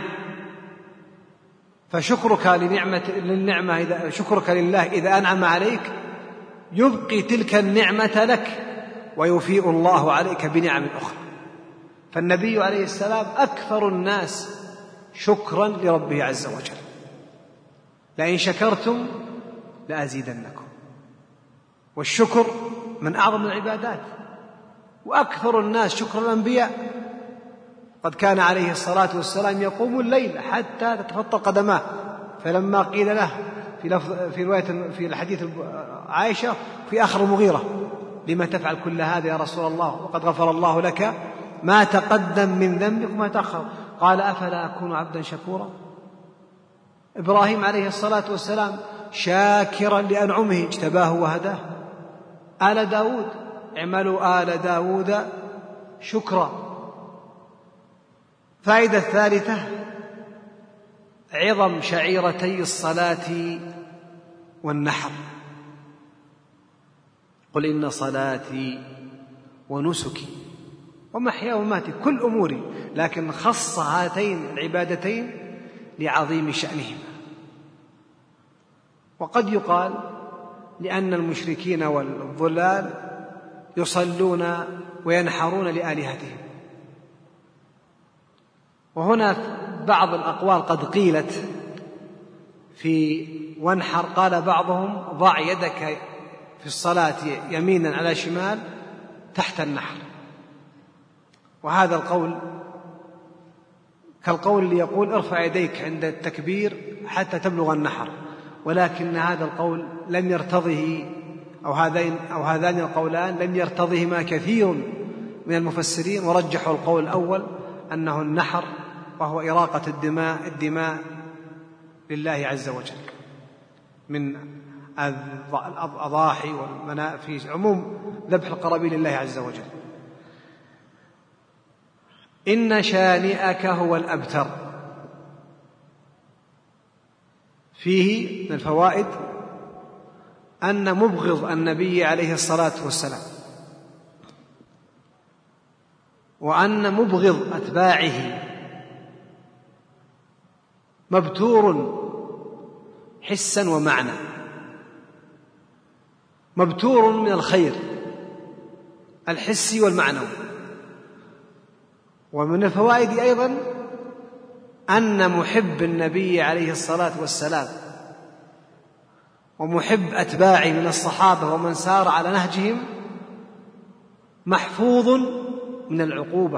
فشكرك لنعمة للنعمة إذا شكرك لله إذا أنعم عليك يبقي تلك النعمة لك، ويفيء الله عليك بنعم أخرى. فالنبي عليه السلام أكثر الناس شكرا لربه عز وجل: لئن شكرتم لأزيدنكم. والشكر من أعظم العبادات، وأكثر الناس شكر الأنبياء. قد كان عليه الصلاة والسلام يقوم الليل حتى تتفطر قدماه، فلما قيل له في لفظ في رواية في الحديث عائشة في آخر المغيرة: لما تفعل كل هذا يا رسول الله وقد غفر الله لك ما تقدم من ذنبك وما تأخر؟ قال: أفلا أكون عبدا شكورا؟ إبراهيم عليه الصلاة والسلام شاكرا لأنعمه اجتباه وهداه. آل داود: اعملوا آل داود شكرا. فائدة الثالثة عظم شعيرتي الصلاة والنحر. قل إن صلاتي ونسكي ومحياي ومماتي كل أموري، لكن خص هاتين العبادتين لعظيم شأنهما. وقد يقال لأن المشركين والضلال يصلون وينحرون لآلهتهم. وهنا بعض الأقوال قد قيلت في وانحر. قال بعضهم: ضع يدك في الصلاة يمينا على شمال تحت النحر. وهذا القول كالقول اللي يقول: ارفع يديك عند التكبير حتى تبلغ النحر. ولكن هذا القول لم يرتضه أو هذين أو هذان القولان لم يرتضهما كثير من المفسرين، ورجحوا القول الأول أنه النحر، وهو إراقة الدماء الدماء لله عز وجل من الأضاحي والمناء، في عموم ذبح القرابين لله عز وجل. إن شانئك هو الأبتر. فيه من الفوائد أن مبغض النبي عليه الصلاة والسلام وأن مبغض أتباعه مبتور حسا ومعنى، مبتور من الخير الحسي والمعنوي. ومن الفوائد أيضا أن محب النبي عليه الصلاة والسلام ومحب أتباعي من الصحابة ومن سار على نهجهم محفوظ من العقوبة.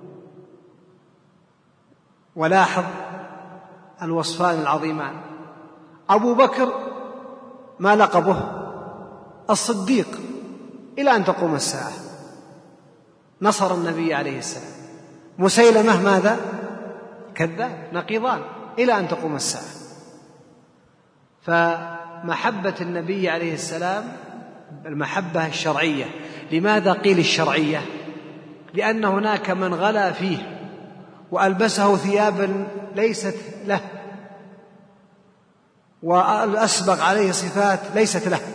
ولاحظ الوصفان العظيمان. أبو بكر ما لقبه؟ الصديق إلى أن تقوم الساعة، نصر النبي عليه السلام. مسيلمة ماذا؟ كذاب، نقيضان إلى أن تقوم الساعة. فمحبة النبي عليه السلام المحبة الشرعية. لماذا قيل الشرعية؟ لأن هناك من غلا فيه وألبسه ثيابا ليست له، وأسبغ عليه صفات ليست له.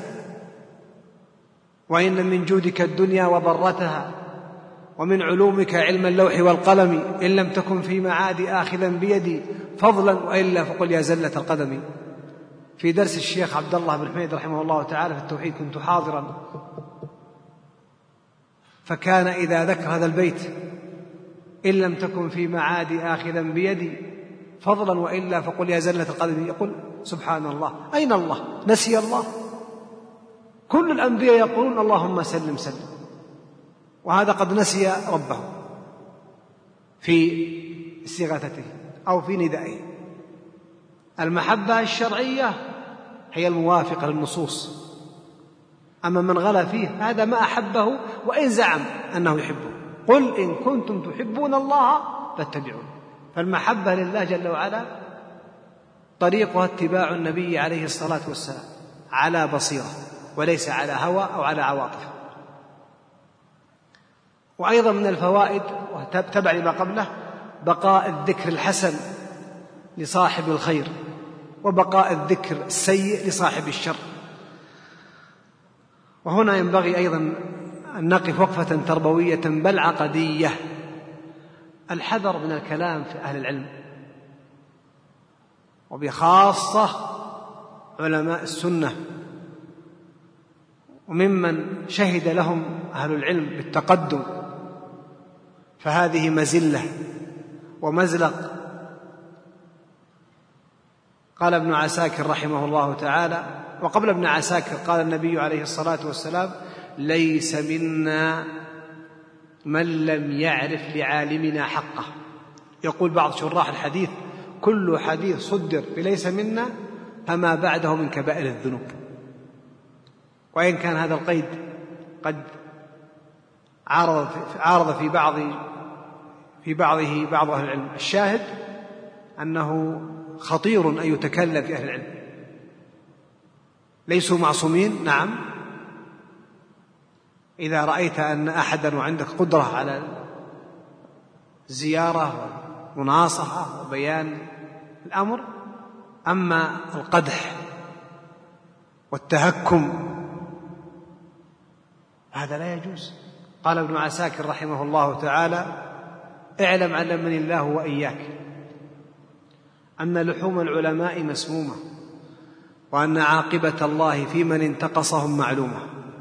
وإن من جودك الدنيا وضرتها، ومن علومك علم اللوح والقلم، إن لم تكن في معادي آخذا بيدي فضلا وإلا فقل يا زلة القدم. في درس الشيخ عبد الله بن حميد رحمه الله تعالى في التوحيد كنت حاضرا، فكان إذا ذكر هذا البيت إن لم تكن في معادي آخذا بيدي فضلا وإلا فقل يا زلة القدم، يقول سبحان الله، أين الله؟ نسي الله؟ كل الأنبياء يقولون اللهم سلم سلم، وهذا قد نسي ربه في استغاثته أو في ندائه. المحبة الشرعية هي الموافقة للنصوص. أما من غلا فيه هذا ما أحبه وإن زعم أنه يحبه. قل إن كنتم تحبون الله فاتبعون. فالمحبة لله جل وعلا طريقها اتباع النبي عليه الصلاة والسلام على بصيرة، وليس على هوى أو على عواطف. وأيضا من الفوائد وتبع لما قبله بقاء الذكر الحسن لصاحب الخير، وبقاء الذكر السيء لصاحب الشر. وهنا ينبغي أيضا أن نقف وقفة تربوية بل عقدية. الحذر من الكلام في أهل العلم، وبخاصة علماء السنة، وممن شهد لهم أهل العلم بالتقدم، فهذه مزلة ومزلق. قال ابن عساكر رحمه الله تعالى، وقبل ابن عساكر قال النبي عليه الصلاة والسلام: ليس منا من لم يعرف لعالمنا حقه. يقول بعض شراح الحديث: كل حديث صدر بليس منا فما بعده من كبائر الذنوب. وإن كان هذا القيد قد عارض عارض في بعض في بعضه بعض أهل العلم. الشاهد أنه خطير أن يتكلم في أهل العلم. ليسوا معصومين، نعم. إذا رأيت أن أحدا وعندك قدرة على الزيارة والمناصحة وبيان الأمر، أما القدح والتهكم هذا لا يجوز. قال ابن عساكر رحمه الله تعالى: اعلم علمني الله وإياك أن لحوم العلماء مسمومة، وأن عاقبة الله في من انتقصهم معلومة،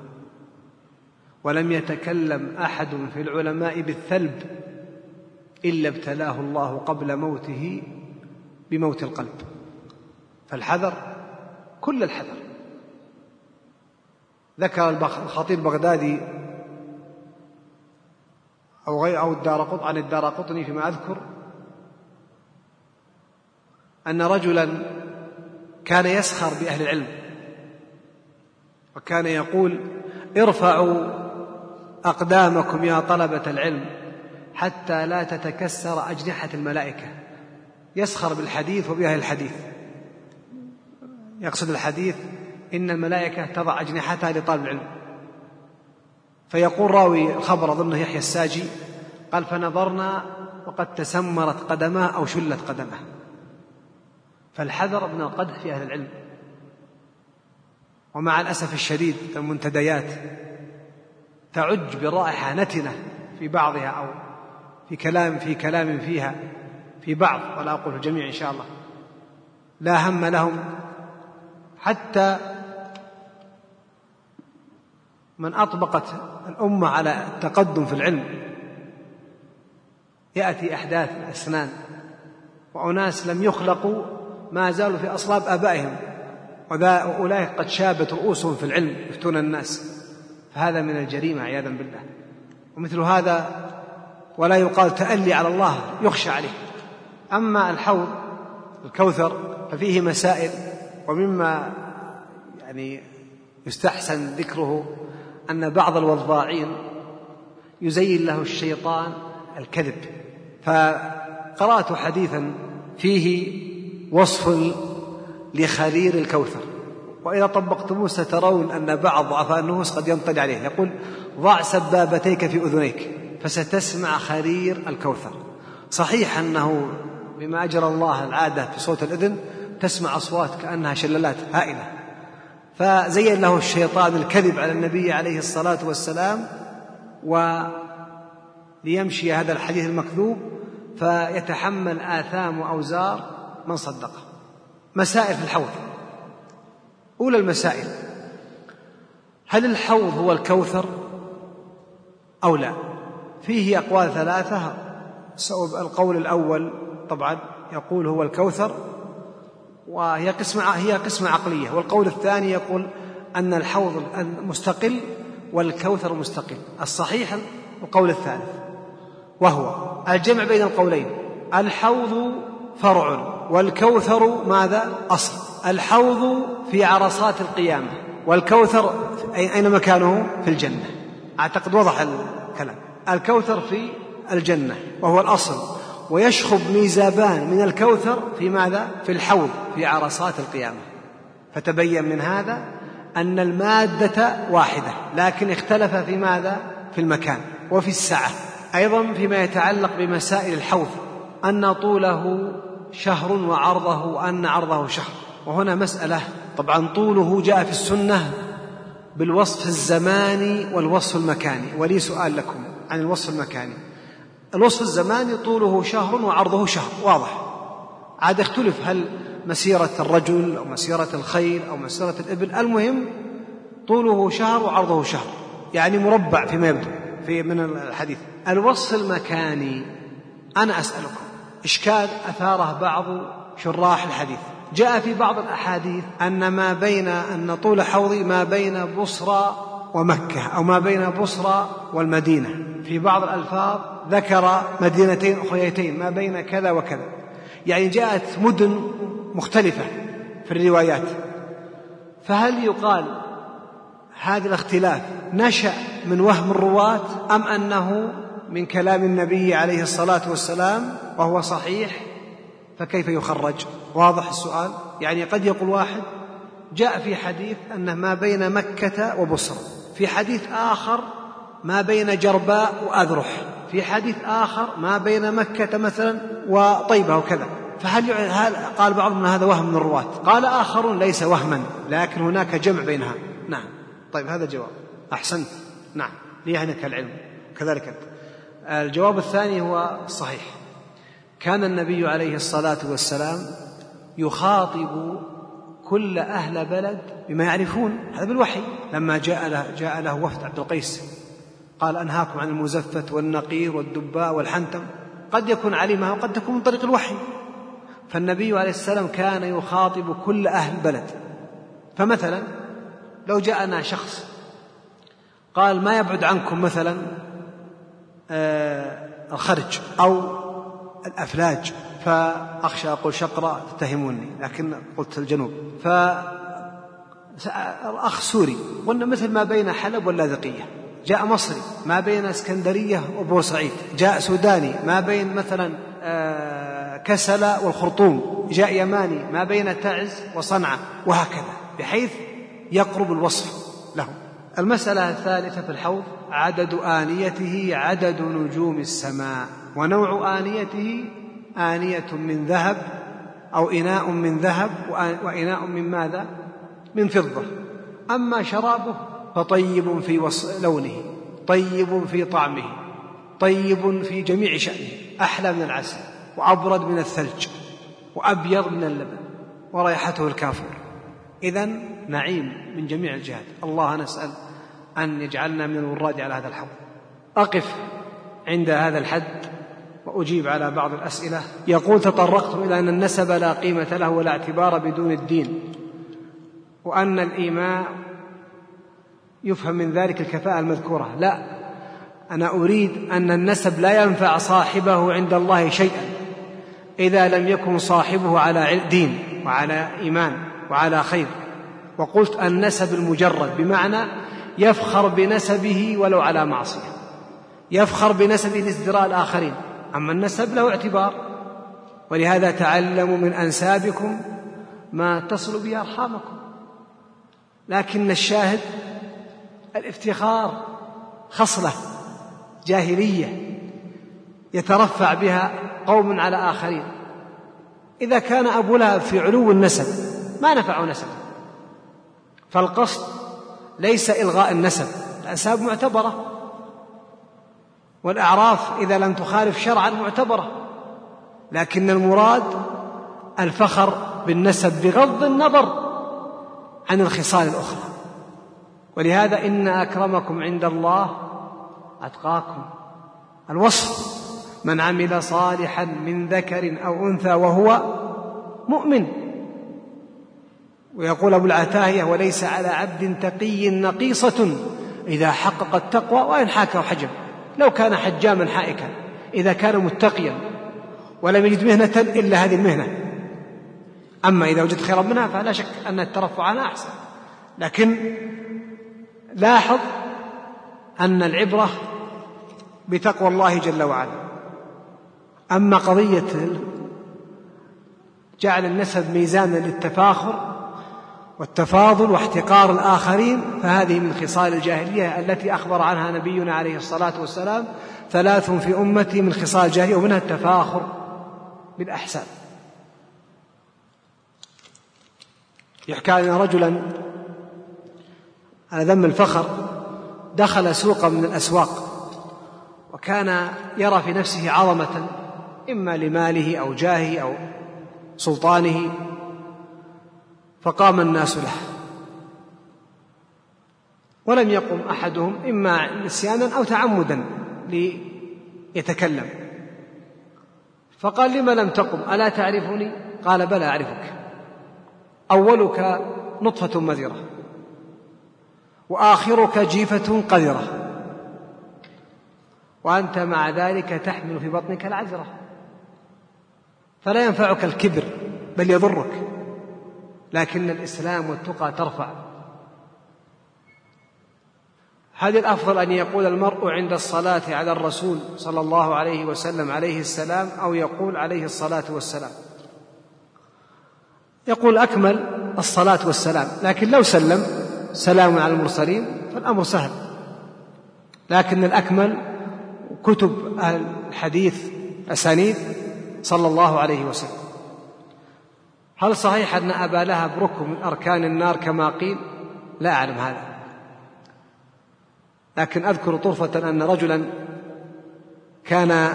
ولم يتكلم أحد في العلماء بالثلب إلا ابتلاه الله قبل موته بموت القلب. فالحذر كل الحذر. ذكر الخطيب البغدادي أو غير أو الدارقطني عن الدارقطني فيما أذكر أن رجلا كان يسخر بأهل العلم، وكان يقول: ارفعوا أقدامكم يا طلبة العلم حتى لا تتكسر أجنحة الملائكة. يسخر بالحديث وبأهل الحديث، يقصد الحديث إن الملائكة تضع أجنحتها لطالب العلم. فيقول راوي الخبر أظنه يحيى الساجي قال: فنظرنا وقد تسمرت قدماه أو شلت قدمه. فالحذر من القدح في أهل العلم. ومع الأسف الشديد المنتديات تعج برائحة نتنة في بعضها أو في كلام في كلام فيها في بعض، ولا أقول الجميع إن شاء الله، لا هم لهم. حتى من أطبقت الأمة على التقدم في العلم يأتي أحداث الأسنان، وأناس لم يخلقوا ما زالوا في أصلاب آبائهم، وأولئك قد شابت رؤوسهم في العلم يفتون الناس، فهذا من الجريمة عياذا بالله. ومثل هذا ولا يقال تألي على الله، يخشى عليه. أما الحوض الكوثر ففيه مسائل، ومما يعني يستحسن ذكره أن بعض الوضاعين يزين له الشيطان الكذب، فقرأت حديثا فيه وصف لخرير الكوثر، وإذا طبقتموه سترون أن بعض ضعفاء النفوس قد ينطلي عليه، يقول: ضع سبابتيك في أذنيك فستسمع خرير الكوثر. صحيح أنه بما أجرى الله العادة في صوت الأذن تسمع أصوات كأنها شلالات هائلة، فزين له الشيطان الكذب على النبي عليه الصلاة والسلام وليمشي هذا الحديث المكذوب فيتحمل آثام وأوزار من صدقه. مسائل في الحوض. أولى المسائل: هل الحوض هو الكوثر أو لا؟ فيه أقوال ثلاثة. القول الأول طبعا يقول هو الكوثر، وهي قسمة هي قسمة عقلية، والقول الثاني يقول أن الحوض مستقل والكوثر مستقل. الصحيح القول الثالث، وهو الجمع بين القولين. الحوض فرع والكوثر ماذا؟ أصل. الحوض في عرصات القيامة، والكوثر أين مكانه؟ في الجنة. أعتقد وضح الكلام. الكوثر في الجنة وهو الأصل، ويشخب ميزابان من الكوثر في ماذا؟ في الحوض في عرصات القيامة. فتبين من هذا أن المادة واحدة، لكن اختلف في ماذا؟ في المكان وفي السعة. أيضا فيما يتعلق بمسائل الحوض أن طوله شهر وعرضه وأن عرضه شهر، وهنا مسألة. طبعا طوله جاء في السنة بالوصف الزماني والوصف المكاني، ولي سؤال لكم عن الوصف المكاني. الوصف الزماني طوله شهر وعرضه شهر، واضح. عاد اختلف هل مسيرة الرجل أو مسيرة الخيل أو مسيرة الإبل، المهم طوله شهر وعرضه شهر، يعني مربع فيما يبدو في من الحديث. الوصف المكاني أنا أسألكم إشكال أثاره بعض شراح الحديث. جاء في بعض الأحاديث أن ما بين أن طول حوضي ما بين بصرى ومكة أو ما بين بصرى والمدينة. في بعض الألفاظ ذكر مدينتين أخريتين ما بين كذا وكذا، يعني جاءت مدن مختلفة في الروايات. فهل يقال هذا الاختلاف نشأ من وهم الرواة أم أنه من كلام النبي عليه الصلاة والسلام وهو صحيح؟ فكيف يخرج؟ واضح السؤال. يعني قد يقول واحد جاء في حديث أنه ما بين مكة وبصرى، في حديث آخر ما بين جرباء وأذرح، في حديث آخر ما بين مكة مثلا وطيبة وكذا. فهل قال بعضهم هذا وهم من الرواة؟ قال آخرون ليس وهما، لكن هناك جمع بينها. نعم. طيب هذا جواب. أحسنت. نعم، ليهنك العلم كذلك أنت. الجواب الثاني هو الصحيح. كان النبي عليه الصلاة والسلام يخاطب كل أهل بلد بما يعرفون، هذا بالوحي. لما جاء له, جاء له وفد عبد القيس قال أنهاكم عن المزفت والنقير والدباء والحنتم، قد يكون علمها وقد تكون من طريق الوحي. فالنبي عليه السلام كان يخاطب كل أهل بلد. فمثلا لو جاءنا شخص قال ما يبعد عنكم مثلا آه الخرج أو الأفلاج، فأخشى أقول شقرة تتهموني لكن قلت الجنوب، فأخ سوري قلنا مثل ما بين حلب واللاذقية. جاء مصري ما بين اسكندرية وبورسعيد. جاء سوداني ما بين مثلا كسلة والخرطوم. جاء يماني ما بين تعز وصنعاء، وهكذا بحيث يقرب الوصف له. المسألة الثالثة في الحوض عدد آنيته عدد نجوم السماء، ونوع آنيته آنية من ذهب أو إناء من ذهب وإناء من ماذا؟ من فضة. أما شرابه فطيب في لونه، طيب في طعمه، طيب في جميع شأنه، أحلى من العسل وأبرد من الثلج وأبيض من اللبن ورائحته الكافور. إذن نعيم من جميع الجهات. الله نسأل أن يجعلنا من الوراد على هذا الحوض. أقف عند هذا الحد وأجيب على بعض الأسئلة. يقول: تطرقت إلى أن النسب لا قيمة له ولا اعتبار بدون الدين، وأن الإيماء يفهم من ذلك الكفاءة المذكورة. لا، أنا أريد أن النسب لا ينفع صاحبه عند الله شيئا إذا لم يكن صاحبه على دين وعلى إيمان وعلى خير. وقلت النسب المجرد بمعنى يفخر بنسبه ولو على معصية، يفخر بنسبه لازدراء الآخرين. أما النسب له اعتبار، ولهذا تعلموا من أنسابكم ما تصل به أرحامكم. لكن الشاهد الافتخار خصلة جاهلية يترفع بها قوم على آخرين. إذا كان أبو لهب في علو النسب ما نفع نسب، فالقصد ليس إلغاء النسب، الأنساب معتبرة، والأعراف إذا لم تخالف شرعا معتبرة، لكن المراد الفخر بالنسب بغض النظر عن الخصال الأخرى. ولهذا إن أكرمكم عند الله أتقاكم. الوصف من عمل صالحا من ذكر أو أنثى وهو مؤمن. ويقول أبو العتاهية: وليس على عبد تقي نقيصة إذا حقق التقوى وإن حاكه حجم. لو كان حجاما حائكا إذا كان متقيا ولم يجد مهنة إلا هذه المهنة. أما إذا وجد خيرا منها فلا شك أن الترفع عنها أحسن. لكن لاحظ أن العبرة بتقوى الله جل وعلا. أما قضية جعل النسب ميزانا للتفاخر والتفاضل واحتقار الآخرين فهذه من خصال الجاهلية التي أخبر عنها نبينا عليه الصلاة والسلام: ثلاث في أمتي من خصال الجاهلية، ومنها التفاخر بالأحساب. يحكى أن رجلا على ذم الفخر دخل سوقا من الأسواق، وكان يرى في نفسه عظمة إما لماله أو جاهه أو سلطانه، فقام الناس له ولم يقم أحدهم إما نسيانا أو تعمدا ليتكلم. فقال: لم لم تقم؟ ألا تعرفني؟ قال: بلى أعرفك، أولك نطفة مذرة وآخرك جيفة قذرة وأنت مع ذلك تحمل في بطنك العذرة، فلا ينفعك الكبر بل يضرك، لكن الإسلام والتقى ترفع. هذا الأفضل أن يقول المرء عند الصلاة على الرسول صلى الله عليه وسلم عليه السلام، أو يقول عليه الصلاة والسلام. يقول أكمل الصلاة والسلام، لكن لو سلم سلام على المرسلين فالأمر سهل. لكن الأكمل كتب الحديث أسانيد صلى الله عليه وسلم. هل صحيح أن أبا لهب ركن من أركان النار كما قيل؟ لا أعلم هذا، لكن أذكر طرفة أن رجلا كان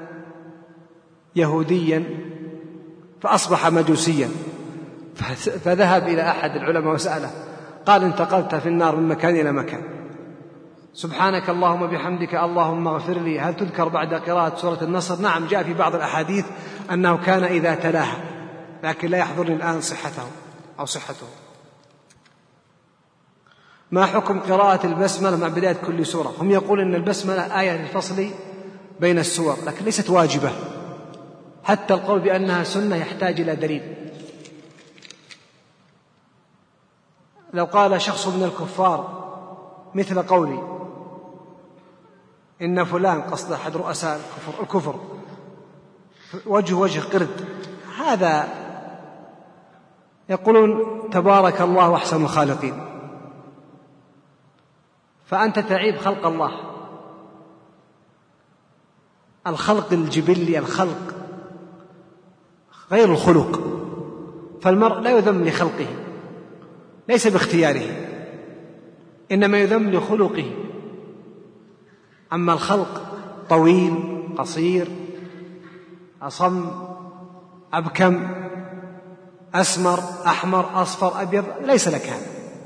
يهوديا فأصبح مجوسيا، فذهب إلى أحد العلماء وسأله، قال: انتقلت في النار من مكان إلى مكان، سبحانك اللهم بحمدك اللهم اغفر لي، هل تذكر بعد قراءة سورة النصر؟ نعم، جاء في بعض الأحاديث أنه كان إذا تلاها، لكن لا يحضرني الآن صحته أو صحته. ما حكم قراءة البسملة مع بداية كل سورة؟ هم يقول أن البسملة آية للفصل بين السور، لكن ليست واجبة. حتى القول بأنها سنة يحتاج إلى دليل. لو قال شخص من الكفار مثل قولي إن فلان قصد أحد رؤساء الكفر, الكفر وجه وجه قرد، هذا يقولون تبارك الله أحسن الخالقين، فأنت تعيب خلق الله، الخلق الجبلي، الخلق غير الخلق، فالمرء لا يذم لخلقه ليس باختياره، إنما يذم لخلقه. أما الخلق طويل قصير أصم أبكم أسمر أحمر أصفر أبيض ليس لك هذا.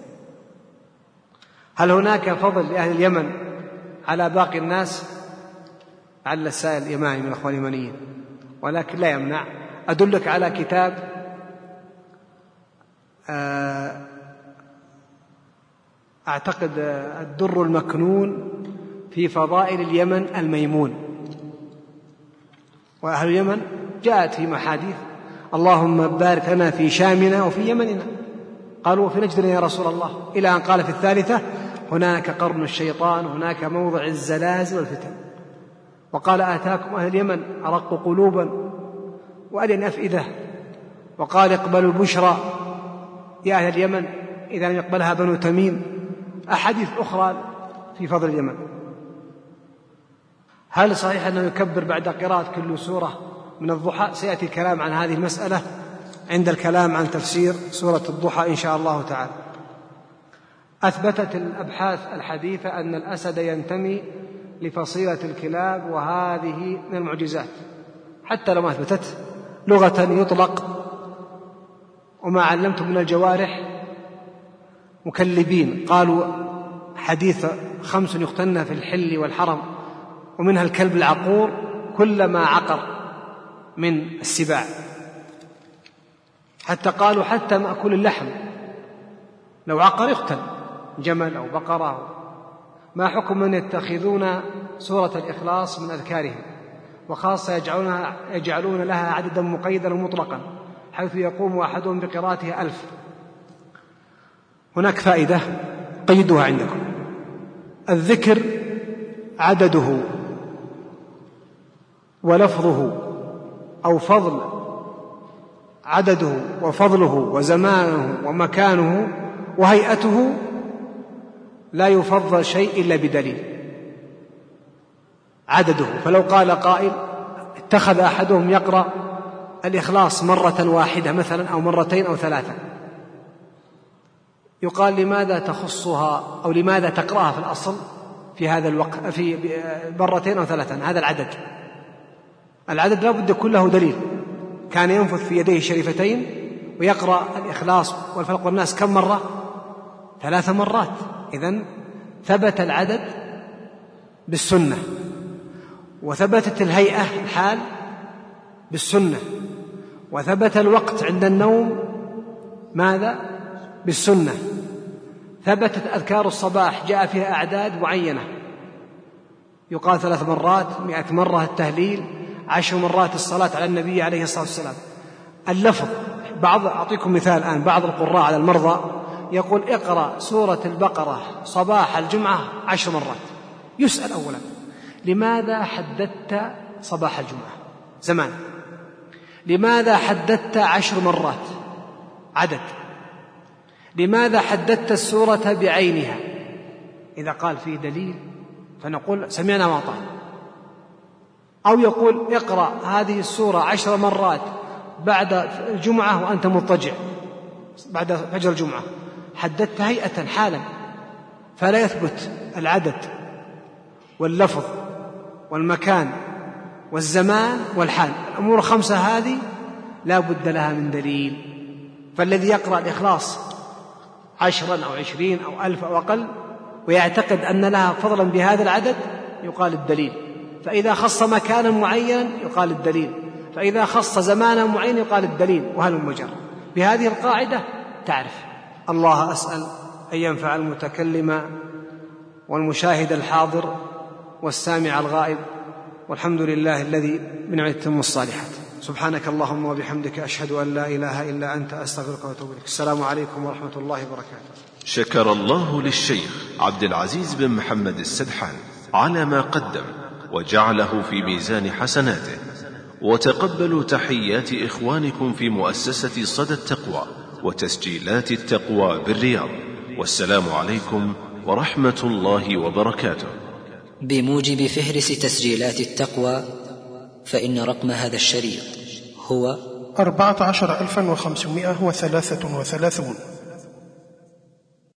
هل هناك فضل لأهل اليمن على باقي الناس؟ لعل السائل اليماني من الأخوان اليمنيين، ولكن لا يمنع. أدلك على كتاب أعتقد الدر المكنون في فضائل اليمن الميمون. وأهل اليمن جاءت في محاديث: اللهم بارك لنا في شامنا وفي يمننا. قالوا: وفي نجدنا يا رسول الله، إلى أن قال في الثالثة: هناك قرن الشيطان، هناك موضع الزلازل والفتن. وقال: آتاكم أهل اليمن أرق قلوبا وألين أفئدة. وقال: اقبلوا البشرى يا أهل اليمن إذا لم يقبلها بنو تميم. أحاديث أخرى في فضل اليمن. هل صحيح أنه يكبر بعد قراءة كل سورة من الضحى؟ سيأتي الكلام عن هذه المسألة عند الكلام عن تفسير سورة الضحى إن شاء الله تعالى. أثبتت الأبحاث الحديثة أن الأسد ينتمي لفصيلة الكلاب، وهذه من المعجزات. حتى لو ما أثبتت، لغة يطلق: وما علمتم من الجوارح مكلبين. قالوا حديث خمس يقتلن في الحل والحرم، ومنها الكلب العقور كلما عقر من السباع. حتى قالوا حتى مأكول اللحم لو عقر يقتل، جمل أو بقرة. ما حكم من يتخذون سورة الإخلاص من أذكارهم، وخاصة يجعلونها يجعلون لها عددا مقيدا ومطلقا، حيث يقوم أحدهم بقراءتها ألف؟ هناك فائدة قيدوها عندكم: الذكر عدده ولفظه، أو فضل عدده وفضله وزمانه ومكانه وهيئته، لا يفضل شيء إلا بدليل عدده. فلو قال قائل: اتخذ أحدهم يقرأ الإخلاص مرة واحدة مثلا، أو مرتين أو ثلاثة، يقال: لماذا تخصها أو لماذا تقرأها في الأصل في هذا الوقت في مرتين أو ثلاثة؟ هذا العدد العدد لا بد كله دليل. كان ينفث في يديه الشريفتين ويقرأ الإخلاص والفلق والناس كم مرة؟ ثلاث مرات. إذن ثبت العدد بالسنة، وثبتت الهيئة الحال بالسنة، وثبت الوقت عند النوم ماذا؟ بالسنة. ثبتت أذكار الصباح جاء فيها أعداد معينة، يقال ثلاث مرات، مئة مرة التهليل، عشر مرات الصلاة على النبي عليه الصلاة والسلام. اللفظ، بعض أعطيكم مثال الآن، بعض القراء على المرضى يقول: اقرأ سورة البقرة صباح الجمعة عشر مرات. يسأل أولا: لماذا حددت صباح الجمعة زمان؟ لماذا حددت عشر مرات عدد؟ لماذا حددت السورة بعينها؟ إذا قال فيه دليل فنقول سمعنا وأطعنا. أو يقول: اقرأ هذه السورة عشر مرات بعد الجمعة وأنت مضطجع بعد فجر الجمعة. حددت هيئة حالا، فلا يثبت العدد واللفظ والمكان والزمان والحال. الأمور الخمسة هذه لا بد لها من دليل. فالذي يقرأ الإخلاص عشرا أو عشرين أو ألف أو أقل ويعتقد أن لها فضلا بهذا العدد يقال الدليل. فإذا خص مكانا معينا يقال الدليل، فإذا خص زمانا معينا يقال الدليل، وهل مجرد. بهذه القاعدة تعرف. الله أسأل أن ينفع المتكلم والمشاهد الحاضر والسامع الغائب، والحمد لله الذي بنعمته تتم الصالحات. سبحانك اللهم وبحمدك، أشهد أن لا إله إلا أنت، أستغفرك وأتوب إليك. السلام عليكم ورحمة الله وبركاته. شكر الله للشيخ عبد العزيز بن محمد السدحان على ما قدم وجعله في ميزان حسناته، وتقبلوا تحيات إخوانكم في مؤسسة صدى التقوى وتسجيلات التقوى بالرياض، والسلام عليكم ورحمة الله وبركاته. بموجب فهرس تسجيلات التقوى، فإن رقم هذا الشريط هو أربعة عشر ألفا وخمسمائة وثلاثة وثلاثون.